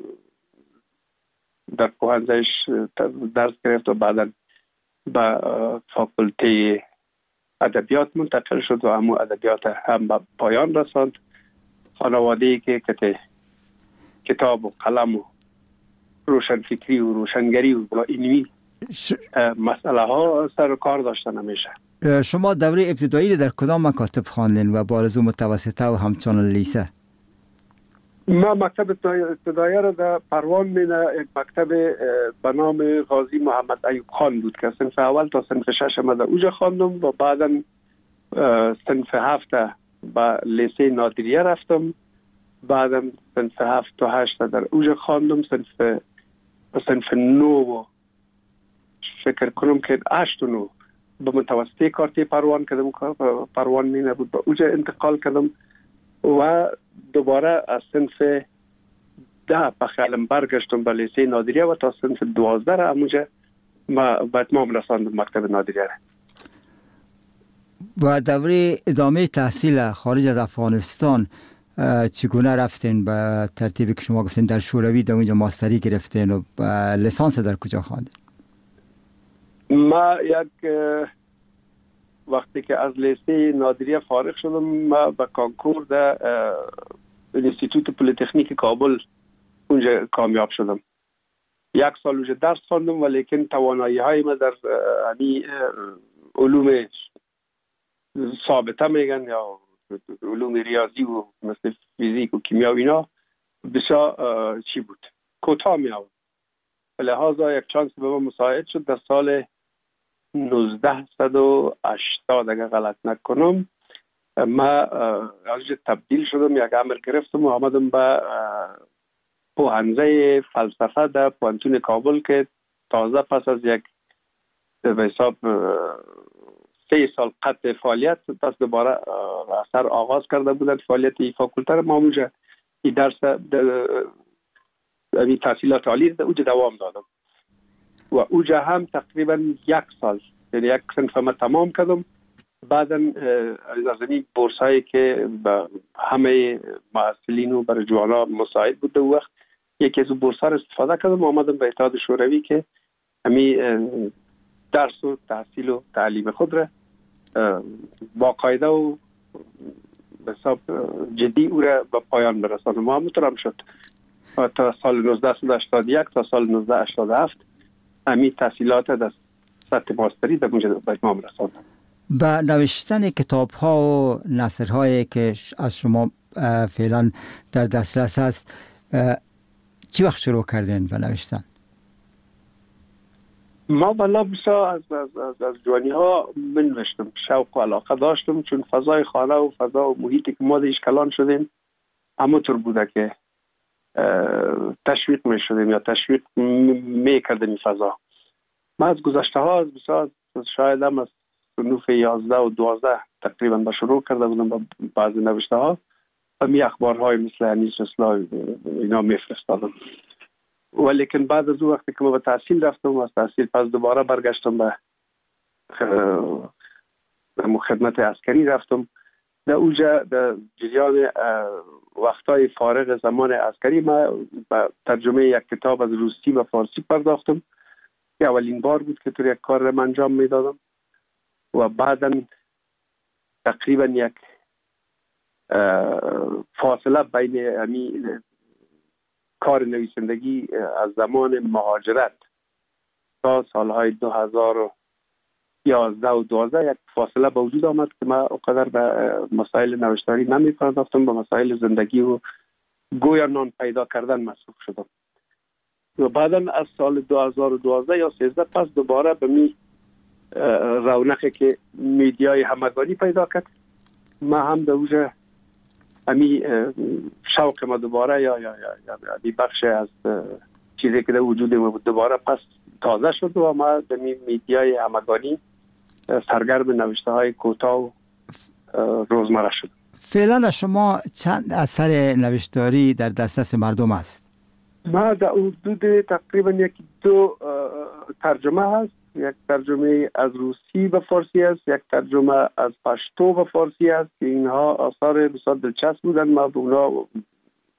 در پوهنځایش درس گرفت و بعدا به فاکولته ادبیات منتقل شد و همون ادبیات هم به پایان رساند. خانواده‌ای که کتاب و قلم و روشنفکری و روشنگری و علمی ش... مسئله ها سر کار داشتن همیشه.
شما دوره ابتدایی در کدام مکاتب خواندین و بارزو متوسطه و همچنان لیسه؟
ما مکتب ابتدایی را در پروان مینه یک مکتب به نام غازی محمد ایوب خان بود که صنف اول تا صنف شش ما در اوجا خواندم و بعدا صنف هفت به لیسه نادریه رفتم. بعدا صنف هفت تا هشت در اوجا خواندم. صنف صنف نو فکر کنم که هشت و نو به متوسطه کارتی پروان کردم. پروان مینه بود به اوجا انتقال کردم و دوباره از صنف ده به خیالم برگشتم به لیسه نادریه و تا صنف دوازده را همونجا ما به اتمام رساندم مکتب نادریه را.
و دوره ادامه تحصیل خارج از افغانستان چگونه رفتین؟ به ترتیبی که شما گفتین در شوروی در اونجا ماستری گرفتین و لیسانس در کجا خواندین؟
ما یک وقتی که از لیسه نادریه فارغ شدم ما به کانکور در انستیتوت پلیتکنیک کابل اونجا کامیاب شدم. یک سال اونجا درس خواندم ولیکن توانایی های ما در یعنی علوم ثابته میگن یا علوم ریاضی و مثل فیزیک و کیمیا و اینا بسیار چی بود کوتاه می آورد. لحاظا یک چانس به ما مساعد شد در سال نوزده و هشتاد اگر غلط نکنم ما از تبدیل شدم، یک عمل گرفتم و آمدم به پوهنځی فلسفه در پوهنتون کابل که تازه پس از یک به حساب سه سال قطع فعالیت پس دوباره اثر آغاز کرده بودن فعالیت این فاکولته را. ما اونجا این درس این تحصیلات عالی در اونجا دوام دادم و اونجا هم تقریبا یک سال یعنی یک صنف ما تمام کردم. بعدا از این بورس هایی که به همه محصلین و برای جوانا مساعد بود در وقت یکی از بورس ها را استفاده کردم و آمدم به اتحاد شوروی که همی درس و تحصیل و تعلیم خود را با قاعده و حساب جدی او را به پایان برسانم. ما همونطور هم شد تا سال نوزده هشتاد و یک تا سال نوزده هشتاد و هفت همی تحصیلات در سطح ماستری در اونجا به اتمام رساندم.
با نوشتن کتاب ها و نثر هایی که از شما فعلا در دسترس هست چی وقت شروع کردین به نوشتن؟
ما بلا بسا از, از, از, از جوانی ها من نوشتم، شوق و علاقه داشتم چون فضای خانه و فضا و محیطی که ما دیش کلان شدیم همونطور بوده که تشویق می شدیم یا تشویق می کردیم این فضا. ما از گذشته ها از بسا شاید هم از صنوف یازده و دوازده تقریبا با شروع کرده بودم با بعضی نوشته ها و می اخبارهای مثل انیس اصلاح اینا می فرستادم. ولیکن بعد از اون وقتی که ما به تحصیل رفتم و از تحصیل پس دوباره برگشتم به خدمت عسکری رفتم. در اونجا در جریان وقتای فارغ زمان عسکری ما به ترجمه یک کتاب از روسی و فارسی پرداختم که اولین بار بود که طور یک کار را انجام میدادم و بعدا تقریبا یک فاصله بین یعنی کار نویسندگی از زمان مهاجرت تا سالهای دو هزار و یازده و دوازده یک فاصله به وجود آمد که من اقدر به مسائل نوشتاری نمی پرداختم، به مسائل زندگی و گویا نان پیدا کردن مصروف شدم و بعدا از سال دو هزار و دوازده یا سیزده پس دوباره به می رونقی که میدیای همگانی پیدا کرد ما هم در اوجه همی شوق ما دوباره یا یا یا یا بخش از چیزی که در وجود ما بود دوباره پس تازه شد و ما در میدیای همگانی سرگرم نوشته های کوتاه و روزمره شد.
فعلا شما چند اثر نوشتاری در دسترس مردم است؟
ما در حدود تقریبا یک دو ترجمه هست، یک ترجمه از روسی به فارسی است، یک ترجمه از پشتو به فارسی است که اینها آثار بسیار دلچسب بودن. ما به اونا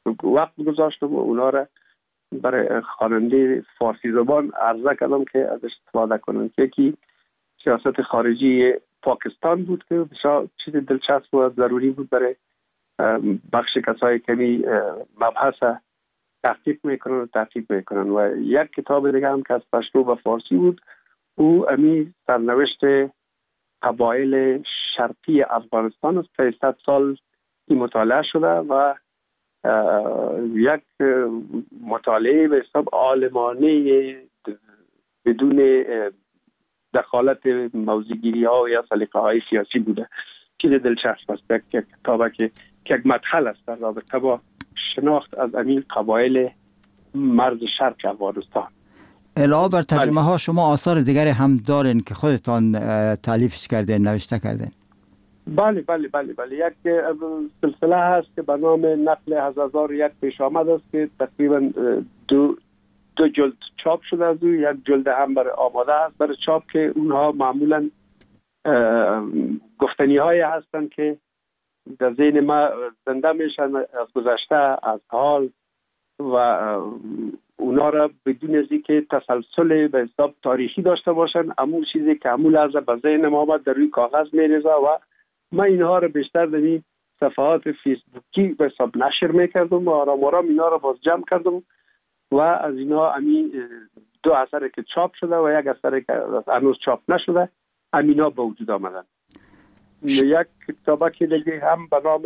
وقت گذاشتم و اونا را برای خواننده فارسی زبان عرضه کردم که از استفاده کنن. یکی سیاست خارجی پاکستان بود که بسیار چیز دلچسب و ضروری بود برای بخش کسایی که می مبحث تحقیق میکنن و تحقیق میکنن. و یک کتاب دیگه هم که از پشتو و فارسی بود، او امی سرنوشت قبایل شرقی افغانستان است که صد سال این مطالعه شده و یک مطالعه به حساب عالمانه بدون دخالت موضوعگیری ها یا سلیقه های سیاسی بوده. چیز دلچسب است که کتابه که یک مدخل است در رابطه با شناخت از امین قبایل مرز شرق افغانستان.
علاوه بر ترجمه ها شما آثار دیگری هم دارین که خودتان تالیفش کردین، نوشته کردین؟
بله بله بله بله یک سلسله هست که به نام نقل از هزار و یک پیش آمد است که تقریبا دو دو جلد چاپ شده از او. یک جلد هم برای آماده است برای چاپ که اونها معمولا گفتنی های هستند که در ذهن ما زنده میشن از گذشته، از حال، و اونا را بدون از اینکه تسلسل به حساب تاریخی داشته باشن، همون چیزی که همون لحظه به ذهن ما آمد در روی کاغذ میریزه و ما اینها را بیشتر در این صفحات فیسبوکی به حساب نشر میکردم و آرام آرام اینا را باز جمع کردم و از اینا همین دو اثر که چاپ شده و یک اثر که هنوز چاپ نشده همینا به وجود آمدن. یک کتابه که دیگه هم به نام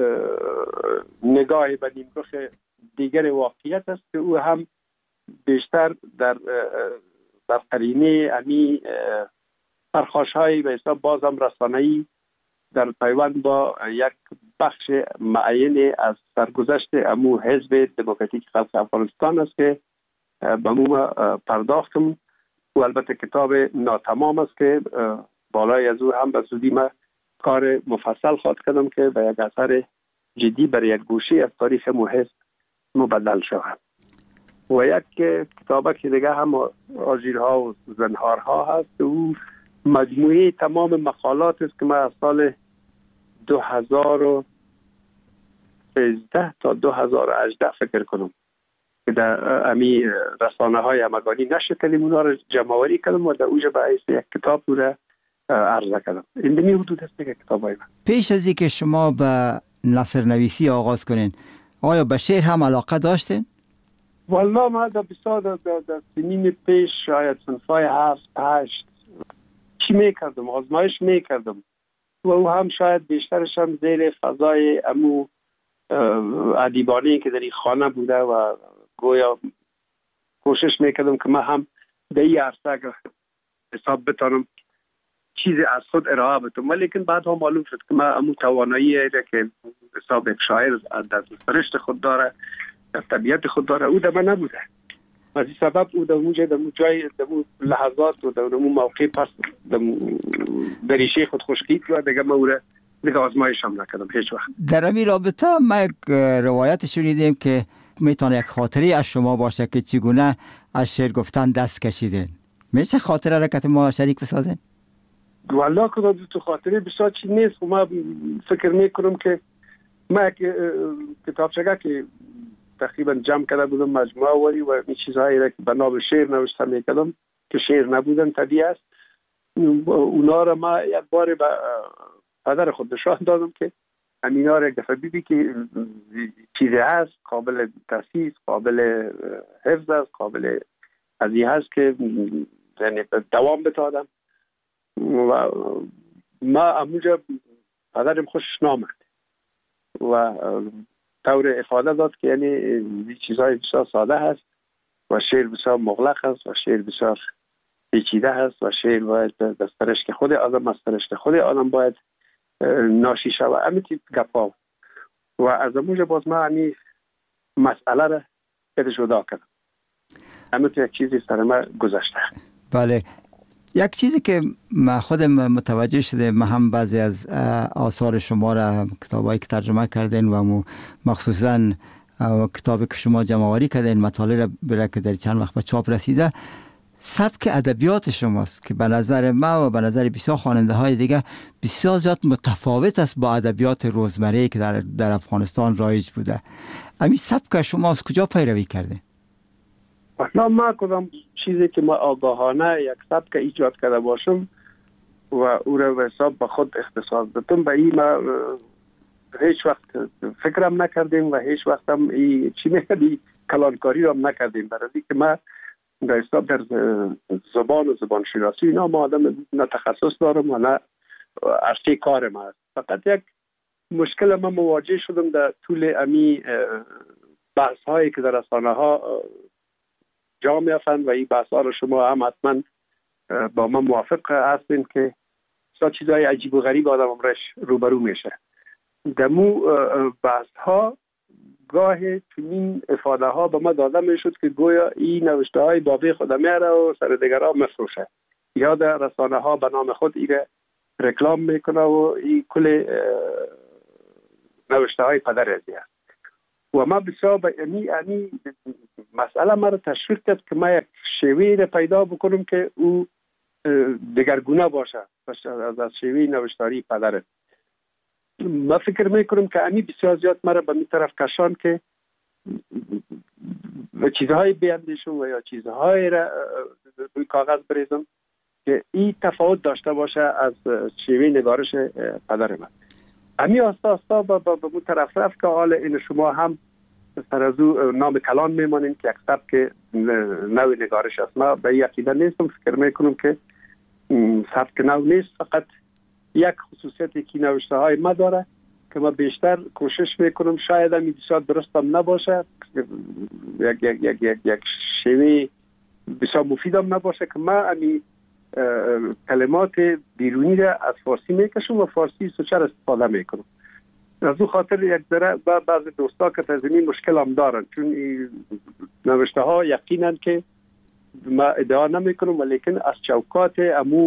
نگاه به نیمرخ دیگر واقعیت است که او هم بیشتر در در قرینه امی پرخاش‌های به حساب بازم رسانه‌ای در پیوند با یک بخش معین از سرگذشت امو حزب دموکراتیک خلق افغانستان است که به مو پرداختم و البته کتاب ناتمام است که بالای از او هم به زودی ما کار مفصل خواهد کردم که به یک اثر جدی برای یک گوشه از تاریخ مو حزب مبدل شود. و یک کتابه که دیگه هم آژیرها و زنهارها هست، او مجموعه تمام مقالات است که ما از سال دو هزار و سیزده تا دو هزار و هجده فکر کنم که در امی رسانه های همگانی نشر کردیم، اونا رو جمع‌آوری کردم و در اوجه به حیث یک کتاب رو عرضه کردم. این دمی حدود است که کتاب های من.
پیش از اینکه شما به نثر نویسی آغاز کنین، آیا به شعر هم علاقه داشتین؟
والله ما در بسیار در, در, در سنین پیش شاید صنفای هفت هشت چی میکردم، آزمایش میکردم و او هم شاید بیشترش هم زیر فضای امو ادیبانی که در این خانه بوده و گویا کوشش میکردم که ما هم در این عرصه حساب بتانم چیزی از خود ارائه بدم. ولیکن بعد هم معلوم شد که ما امو توانایی ایده که حساب یک شاعر در سرشت خود داره، در طبیعت خود داره، او در من نبوده. از این سبب او در اونجا در اون جای در اون لحظات و در اون موقع پس در ریشه خود خشکید و دیگه ما او را دیگه آزمایش هم نکردم هیچ وقت.
در این رابطه ما یک روایت شنیدیم که میتونه یک خاطری از شما باشه که چگونه از شعر گفتن دست کشیدین. میشه خاطره را که ما شریک بسازین؟
والله که تو خاطره بسیار چی نیست. ما فکر میکنم که ما یک کتابچه که تقریبا جمع کرده بودم مجموعه وری و این چیزهایی را که به نام شعر نوشته میکردم که شعر نبودن طبیعی است، اونا را ما یک بار به پدر خود نشان دادم که همینا را یک دفعه بیبی که چیزی هست قابل تاسیس، قابل حفظ است، قابل ازی هست که یعنی دوام بتادم و ما اموجا پدرم خوشش نامد و طور افاده داد که یعنی این چیزهای بسیار ساده هست و شعر بسیار مغلق هست و شعر بسیار پیچیده هست و شعر باید در سرشت خود آدم از سرشت خود آدم باید ناشی شود. همین تیپ گپا و از اموجا باز ما همین مسئله را بده جدا کردم. همین یک چیزی سر ما گذشته.
بله، یک چیزی که من خودم متوجه شده، من هم بعضی از آثار شما را کتابایی که ترجمه کردین و مخصوصا کتابی که شما جمع آوری کردین مطالعه را برای که در چند وقت به چاپ رسیده، سبک ادبیات شماست که به نظر ما و به نظر بسیار خواننده های دیگه بسیار زیاد متفاوت است با ادبیات روزمره که در در افغانستان رایج بوده. همین سبک شما از کجا پیروی کرده؟
اصلا ما کدام چیزی که ما آگاهانه یک سبک ایجاد کرده باشم و او را به حساب به خود اختصاص دادم، به این ما هیچ وقت فکرم نکردیم و هیچ وقت هم این چی میگه کلانکاری را نکردیم، برای که ما در حساب در زبان و زبان شناسی اینا ما آدم نه تخصص دارم و نه عرصه کار ما است. فقط یک مشکل ما مواجه شدم در طول امی بحث هایی که در رسانه ها جا میافتند و این بحث ها رو شما هم حتما با ما موافق هستین که سا چیزهای عجیب و غریب آدم امرش روبرو میشه. دمو بحث ها گاه چنین افاده ها به ما داده میشد که گویا این نوشته های بابی خود میاره و سر دیگر ها مفروشه، یا در رسانه ها به نام خود ایره رکلام میکنه و این کل نوشته های پدر ازی هست. و ما بسیار به امی امی مسئله ما رو تشویق کرد که ما یک شیوه رو پیدا بکنم که او دگرگونه باشه از از شیوه نوشتاری پدره. ما فکر میکنم که امی بسیار زیاد مرا به می طرف کشان که چیزهای بیندیشم و یا چیزهای را روی کاغذ بریزم که این تفاوت داشته باشه از شیوه نگارش پدر من. امی آستا آستا با با مو طرف رفت که حال این شما هم سر از او نام کلان میمانین که یک سبک نوع نگارش است. ما به این عقیده نیستم، فکر میکنم که سبک نو نیست، فقط یک خصوصیتی که نوشته های ما داره که ما بیشتر کوشش میکنم شاید هم بسیار درست هم نباشه، یک یک یک یک یک شیوه بسیار مفید هم نباشه که ما امی کلمات بیرونی را از فارسی میکشم و فارسی سوچر استفاده میکنم. از او خاطر یک ذره بعض دوستا که از این مشکل هم دارن، چون نوشته ها یقینا که ما ادعا نمیکنم ولیکن از چوکات امو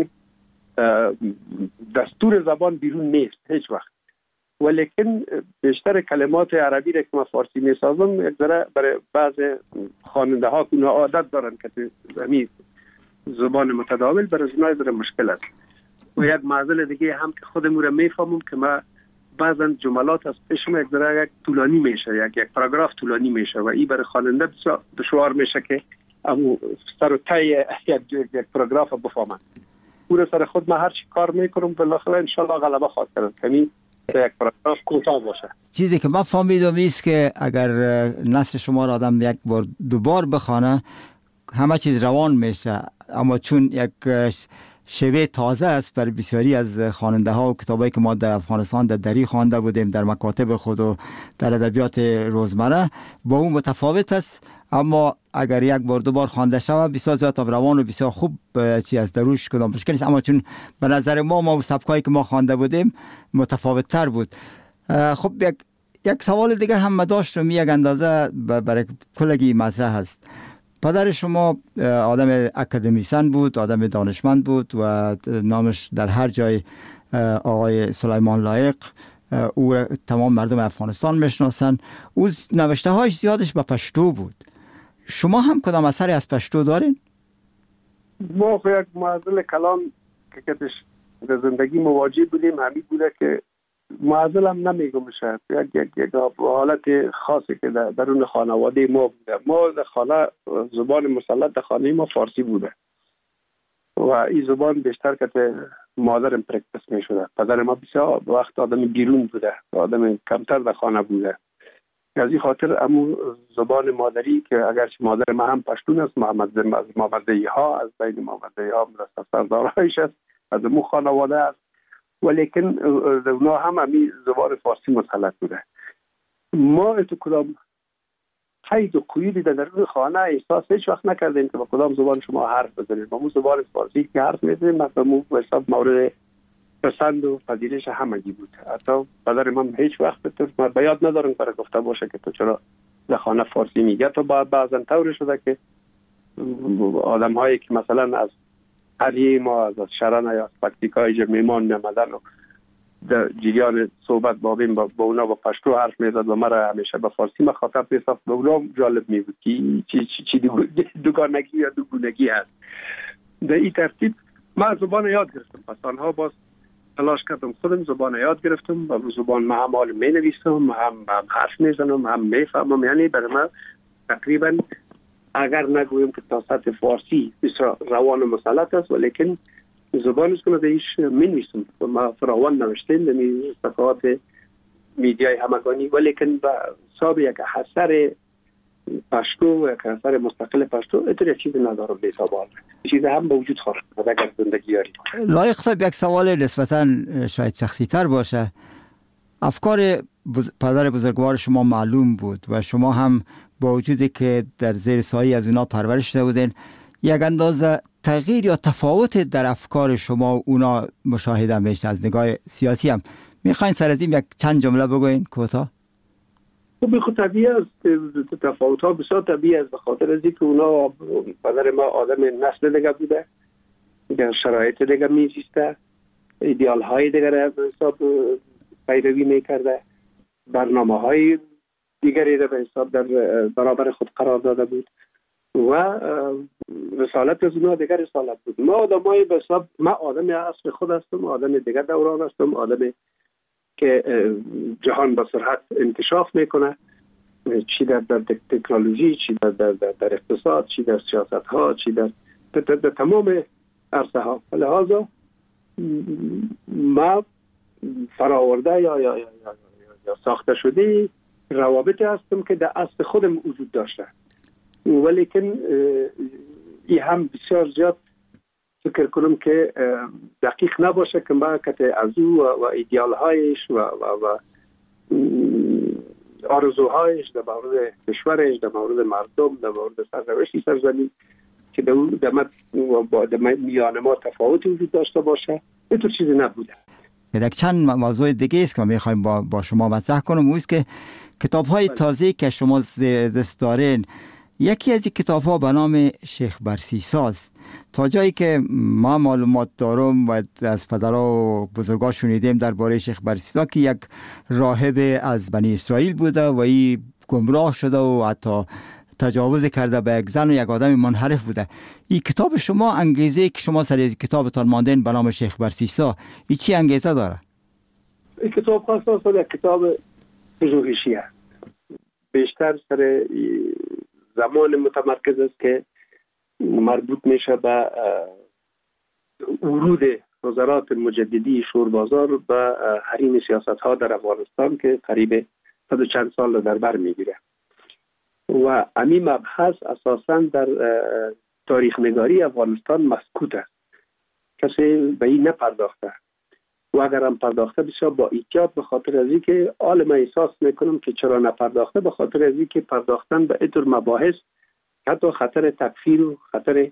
دستور زبان بیرون نیست هیچ وقت، ولیکن بیشتر کلمات عربی را که ما فارسی میسازم یک ذره برای بعض خواننده ها که عادت دارن که همین زبان متداول برای اونها ذره مشکل است. و یک معضل دیگه هم که خودمون را میفهمم که ما بعضا جملات از پیشم یک ذره یک طولانی میشه، یک یک پاراگراف طولانی میشه و این برای خواننده بسیار دشوار میشه که امو سر و ته یک یک پاراگراف بفهمن. او را سر خود ما هر چی کار میکنم بالاخره ان شاء الله غلبه خواهد کرد، یعنی یک پاراگراف کوتاه باشه.
چیزی که من فهمیدم است که اگر نثر شما را آدم یک بار دوبار بخونه همه چیز روان میشه، اما چون یک شیوه تازه است برای بسیاری از خواننده ها و کتابایی که ما در افغانستان در دری خوانده بودیم در مکاتب خود و در ادبیات روزمره با اون متفاوت است، اما اگر یک بار دو بار خوانده شود بسیار زیاد روان و بسیار خوب چی از دروش کدام مشکل نیست. اما چون به نظر ما ما و سبکایی که ما خوانده بودیم متفاوت تر بود. خب یک یک سوال دیگه هم داشتم، یک اندازه برای کلگی مطرح هست. پدر شما آدم اکادمیسن بود، آدم دانشمند بود و نامش در هر جای آقای سلیمان لایق، او تمام مردم افغانستان میشناسن. او نوشته هایش زیادش به پشتو بود. شما هم کدام اثری از پشتو دارین؟
ما یک معضل کلام که کتش در زندگی مواجه بودیم همین بوده که معضل هم نمیگم شد یک یک یک حالت خاصی که در درون خانواده ما بوده. ما در خانه زبان مسلط در خانه ما فارسی بوده و این زبان بیشتر که مادرم پرکتس می شده. پدر ما بسیار وقت آدم بیرون بوده، آدم کمتر در خانه بوده. از این خاطر امو زبان مادری که اگرچه مادر ما هم پشتون است، محمد محمدی ها از بین محمدی ها مرسط سردارهایش است، از امو خانواده است، ولیکن اونا هم همی زبان فارسی مسلط بوده. ما اتو کدام قید و قیودی در درون خانه احساس هیچ وقت نکردیم که با کدام زبان شما حرف بزنید. ما زبان فارسی که حرف میزنیم مثلا به حساب مورد پسند و پذیرش همگی بود. حتی پدر من هیچ وقت تو ما بیاد ندارم برای گفته باشه که تو چرا در خانه فارسی میگه. تو بعضا طوری شده که آدم هایی که مثلا از هریه ما از شرن یا از پکتیکای میمان میامدن و در جریان صحبت با بین با, با اونا با پشتو حرف میزد و مرا همیشه به فارسی مخاطب میساخت. به اونا جالب میبود که چی چی چی دوگانگی یا دوگونگی هست. در این ترتیب من زبان یاد گرفتم. پس آنها باز تلاش کردم خودم زبان یاد گرفتم و زبان ما هم حال می نویسم، هم, هم حرف میزنم، هم میفهمم. یعنی برای من تقریبا اگر نگویم که تا سطح فارسی بسیار روان و مسلط است، ولیکن زبان است که من دیش می نویسم. ما فراوان نوشتیم در صفحات میدیای همگانی، ولیکن با حساب یک اثر پشتو، یک اثر مستقل پشتو اتر یک چیز ندارم به حساب حال. چیز هم به وجود خواهد اگر زندگی یاری.
لایق صاحب، یک سوال نسبتا شاید شخصی تر باشه. افکار بز... پدر بزرگوار شما معلوم بود و شما هم با وجودی که در زیر سایه از اونا پرورش شده بودین، یک اندازه تغییر یا تفاوت در افکار شما و اونا مشاهده میشه از نگاه سیاسی هم. میخواین سر از این یک چند جمله بگوین کوتاه؟
خب خود طبیعی است، تفاوت ها بسیار طبیعی است، به خاطر از اینکه اونا پدر ما آدم نسل دیگه بوده، در شرایط دیگه میزیسته، ایدئال های دیگه را به حساب پیروی میکرده، برنامه های دیگری را به حساب در برابر خود قرار داده بود و رسالت از اونا دیگر رسالت بود. ما آدم های به حساب، من آدم اصل خود هستم، آدم دیگر دوران هستم، آدم که جهان با سرعت انکشاف میکنه، چی در در تکنولوژی، چی در در, در, در اقتصاد، چی در سیاست ها، چی در, در, در, در تمام عرصه ها. لحاظا ما فراورده یا, یا, یا, یا, یا ساخته شده روابط هستم که در اصل خودم وجود داشته، ولیکن این هم بسیار زیاد فکر کنم که دقیق نباشه که ما کت از او و ایدئال هایش و, و, و آرزوهایش در مورد کشورش، در مورد مردم، در مورد سرنوشت سرزمین که در میان ما تفاوتی وجود داشته باشه، اینطور چیزی نبوده.
یک چند موضوع دیگه است که ما میخوایم با, با شما مطرح کنم، اوست که کتاب های تازه که شما دست دارین، یکی از این کتاب ها به نام شیخ برسیساز. تا جایی که ما معلومات دارم و از پدرها و بزرگا شنیدیم درباره شیخ برسیسا که یک راهب از بنی اسرائیل بوده و این گمراه شده و حتی تجاوز کرده به یک زن و یک آدم منحرف بوده. این کتاب شما، انگیزه که شما سر از کتابتان ماندین به نام شیخ برسیسا، این چی انگیزه داره؟
این کتاب خاصه یک کتاب پژوهشی است، بیشتر سر زمان متمرکز است که مربوط میشه به ورود وزارات مجددی شوربازار به حریم سیاست ها در افغانستان که قریب صد و چند سال در بر میگیره و همین مبحث اساساً در تاریخ نگاری افغانستان مسکوت است، کسی به این نپرداخته و اگر هم پرداخته بسیار با احتیاط، به خاطر از اینکه عالم احساس میکنم که چرا نپرداخته، به خاطر از اینکه پرداختن به اینطور مباحث حتی خطر تکفیر و خطر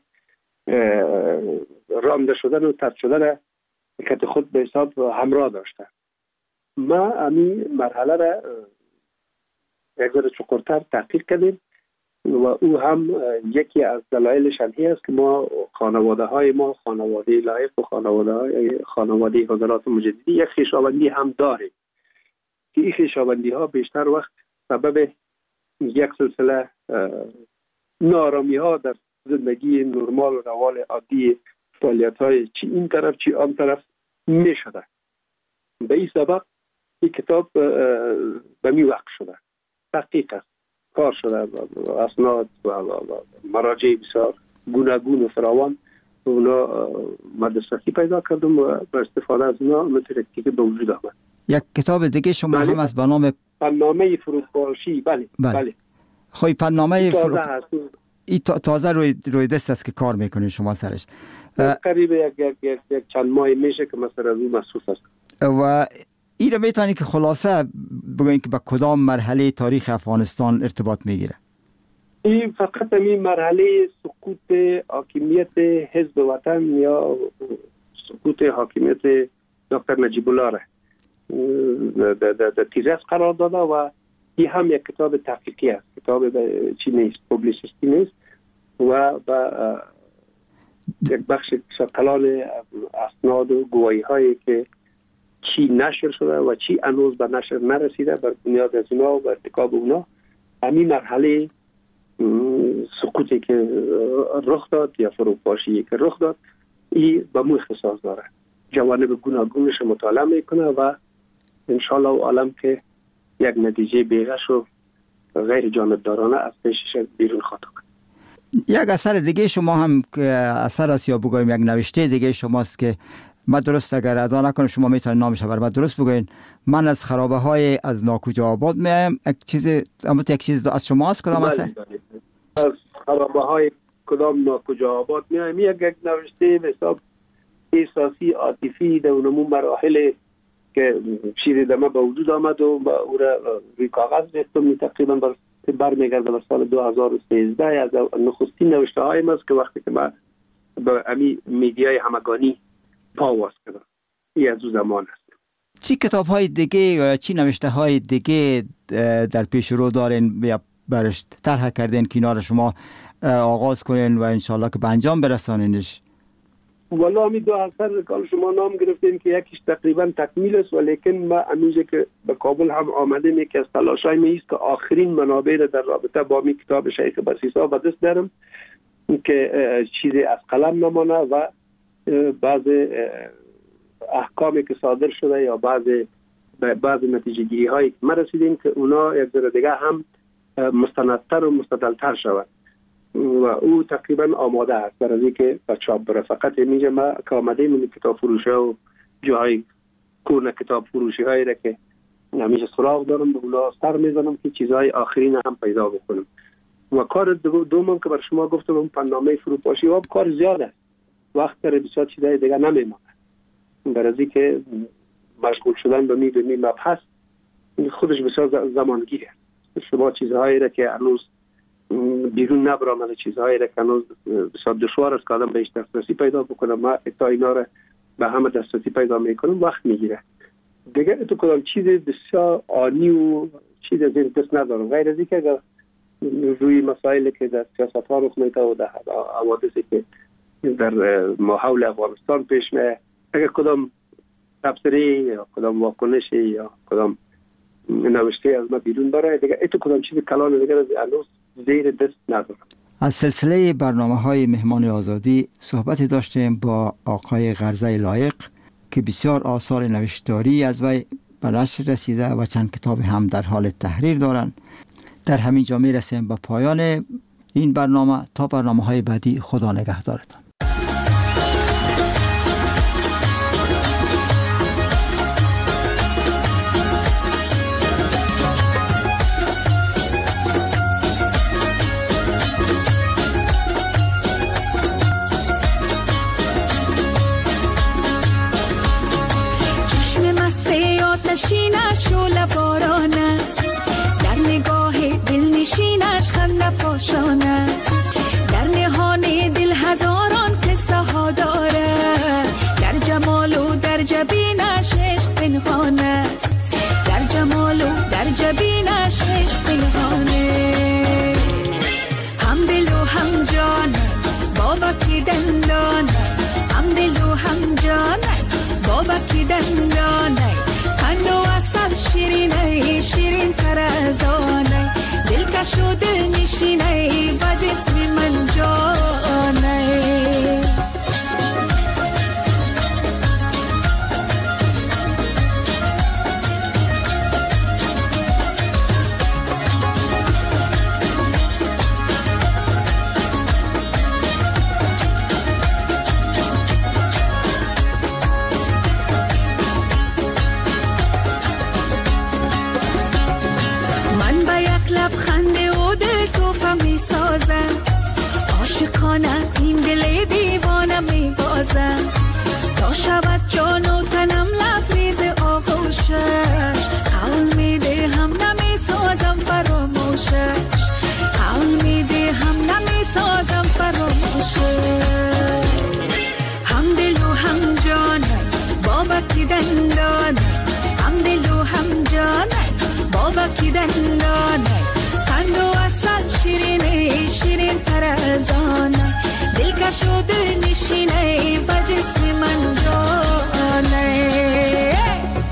رانده شدن و طرد شدن که خود به حساب همراه داشته. ما همین مرحله را یک ذره چقدرتر تحقیق کردیم و او هم یکی از دلایلش هی است که ما خانواده های ما، خانواده لایق و خانواده های خانواده حضرات مجددی یک خویشاوندی هم داریم که این خویشاوندی ها بیشتر وقت سبب یک سلسله نارامی ها در زندگی نرمال و روال عادی فعالیت های چی این طرف چی آن طرف می شده. به این سبب این کتاب به می وقت شده، تحقیق است، کار شده، اسناد و مراجع بسیار گوناگون و فراوان و اونا مدرستی پیدا کردم و با استفاده از اونا مترکی که به وجود آمد.
یک کتاب دیگه شما
بله.
هم از به نام
پنامه فروپاشی. بله بله, بله.
خوی پنامه
فرو...
ای تازه روی, روی دست است که کار میکنید شما سرش.
قریب یک, یک, یک, یک چند ماه میشه که مثلا از اون مصروف است.
و این رو میتونی که خلاصه بگوین که به کدام مرحله تاریخ افغانستان ارتباط میگیره؟
این فقط این مرحله سقوط حاکمیت حزب وطن یا سقوط حاکمیت دکتر نجیب الله را در تیزس قرار داده و این هم یک کتاب تحقیقی است، کتاب چی نیست، پوبلیسیستی نیست و با یک بخش کلان اسناد و گواهی هایی که چی نشر شده و چی هنوز به نشر نرسیده، بر بنیاد از اونا و ارتکاب اونا همین مرحله سقوطی که رخ داد یا فروپاشی که رخ داد این به مو اختصاص داره. جوانب گوناگونش مطالعه میکنه و انشالله عالم که یک نتیجه بیغش و غیر جانبدارانه از پیشش بیرون خواهد کنه.
یک اثر دیگه شما هم اثر است یا بگویم یک نوشته دیگه شماست که من درست اگر ادا نکنم شما میتونید نامش بر من درست بگوین. من از خرابه های از ناکجا آباد میایم. یک چیز اما یک چیز از شماست کدام اثر؟
از خرابه های کدام ناکجا آباد میایم یک یک نوشته به حساب احساسی عاطفی در اونمون مراحل که شیر دمه به وجود آمد و با او را روی کاغذ ریختم. تقریبا بر برمیگرده به سال دو هزار و سیزده از نخستین نوشته هایم است که وقتی که من به امی میدیای همگانی پا واس کردم. این از او زمان است.
چی کتاب های دیگه یا چی نوشته های دیگه در پیش رو دارین یا برش طرح کردین کنار شما آغاز کنین و انشالله که به انجام برسانینش؟
والا می دو اثر کال شما نام گرفتین که یکیش تقریبا تکمیل است، ولیکن ما هنوزه که به کابل هم آمده می که از تلاشای می است که آخرین منابع در رابطه با می کتاب شیخ بسیسا به دست دارم که چیزی از قلم نمانه و بعض احکامی که صادر شده یا بعض بعض نتیجه گیری هایی که ما رسیدیم که اونا یک ذره دیگه هم مستندتر و مستدلتر شود و او تقریبا آماده است برای اینکه به چاپ بره. فقط اینجا ما که آمده من کتاب فروشی و جاهای کورن کتاب فروشی هایی را که همیشه سراغ دارم به اونا سر میزنم که چیزهای آخرین هم پیدا بکنم. و کار دومم که بر شما گفتم اون پنامه فروپاشی و کار زیاد است، وقت داره بسیار چیزهای دیگه نمیمونه برای اینکه مشغول شدن به می به می مبحث خودش بسیار زمانگیره. شما چیزهایی را که هنوز بیرون نبرامده، چیزهایی را که هنوز بسیار دشوار است که آدم بهش دسترسی پیدا بکنه، ما تا اینا را به همه دسترسی پیدا میکنم وقت میگیره دیگه. تو کدام چیز بسیار آنی و چیز از این دست ندارم غیر از اینکه اگر روی مسائلی که در سیاست ها رخ میده و در حوادثی که در ماحول افغانستان پیش میاد اگر کدام تبصره یا کدام واکنشی یا کدام نوشته از ما بیرون بره دیگه اتو کدام چیز کلان دیگه از هنوز زیر دست ندارم. از
سلسله برنامه های مهمان آزادی صحبتی داشتیم با آقای غرزه لایق که بسیار آثار نوشتاری از وی به نشر رسیده و چند کتاب هم در حال تحریر دارند. در همین جا میرسیم به پایان این برنامه. تا برنامه های بعدی خدا نگهدارتان.
آتشینش شعله باران است، در نگاه دلنشینش خنده پاشان است، در نهان دل هزاران قصه ها دارد، در جمال و در جبینش عشق پنهان است، در جمال و در جبینش عشق پنهانه. هم دل و هم جان بابا کی دندان، هم دل و هم جان بابا کی دندان، قند و اصل شیرینه شیرین تر از آنه، دلکش و دل نشینه با جسم من جانه. عاشقانه این دل دیوانه می بازم، تا شود جان و تنم لبریز آغوشش، قول می ده هم نمی سازم فراموشش، قول می ده هم نمی سازم فراموشش. هم دل و هم جانه بابا کی دندانه، هم دل و هم جانه بابا کی دندانه، قند و اصل شیرینه شیرین تر از آنه، دلکش و دل نشینه با جسم من جانه.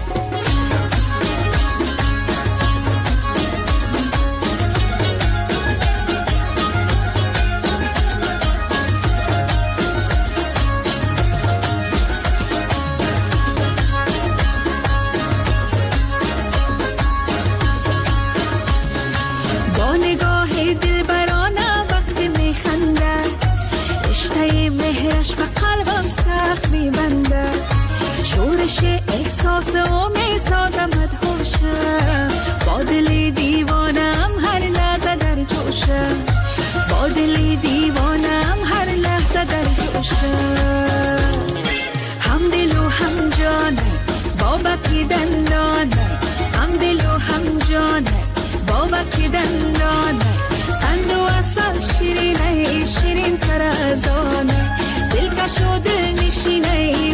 قصه و می سازم مدهوشم، با دل دیوانم هر لحظه در جوشم، با دل دیوانم هر لحظه در جوشم. هم دل و هم جانه بابکی دندانه، هم دل و هم جانه بابکی دندانه، قند و اصل شیرینه شیرین تر از آنه، دلکش و دل نشینه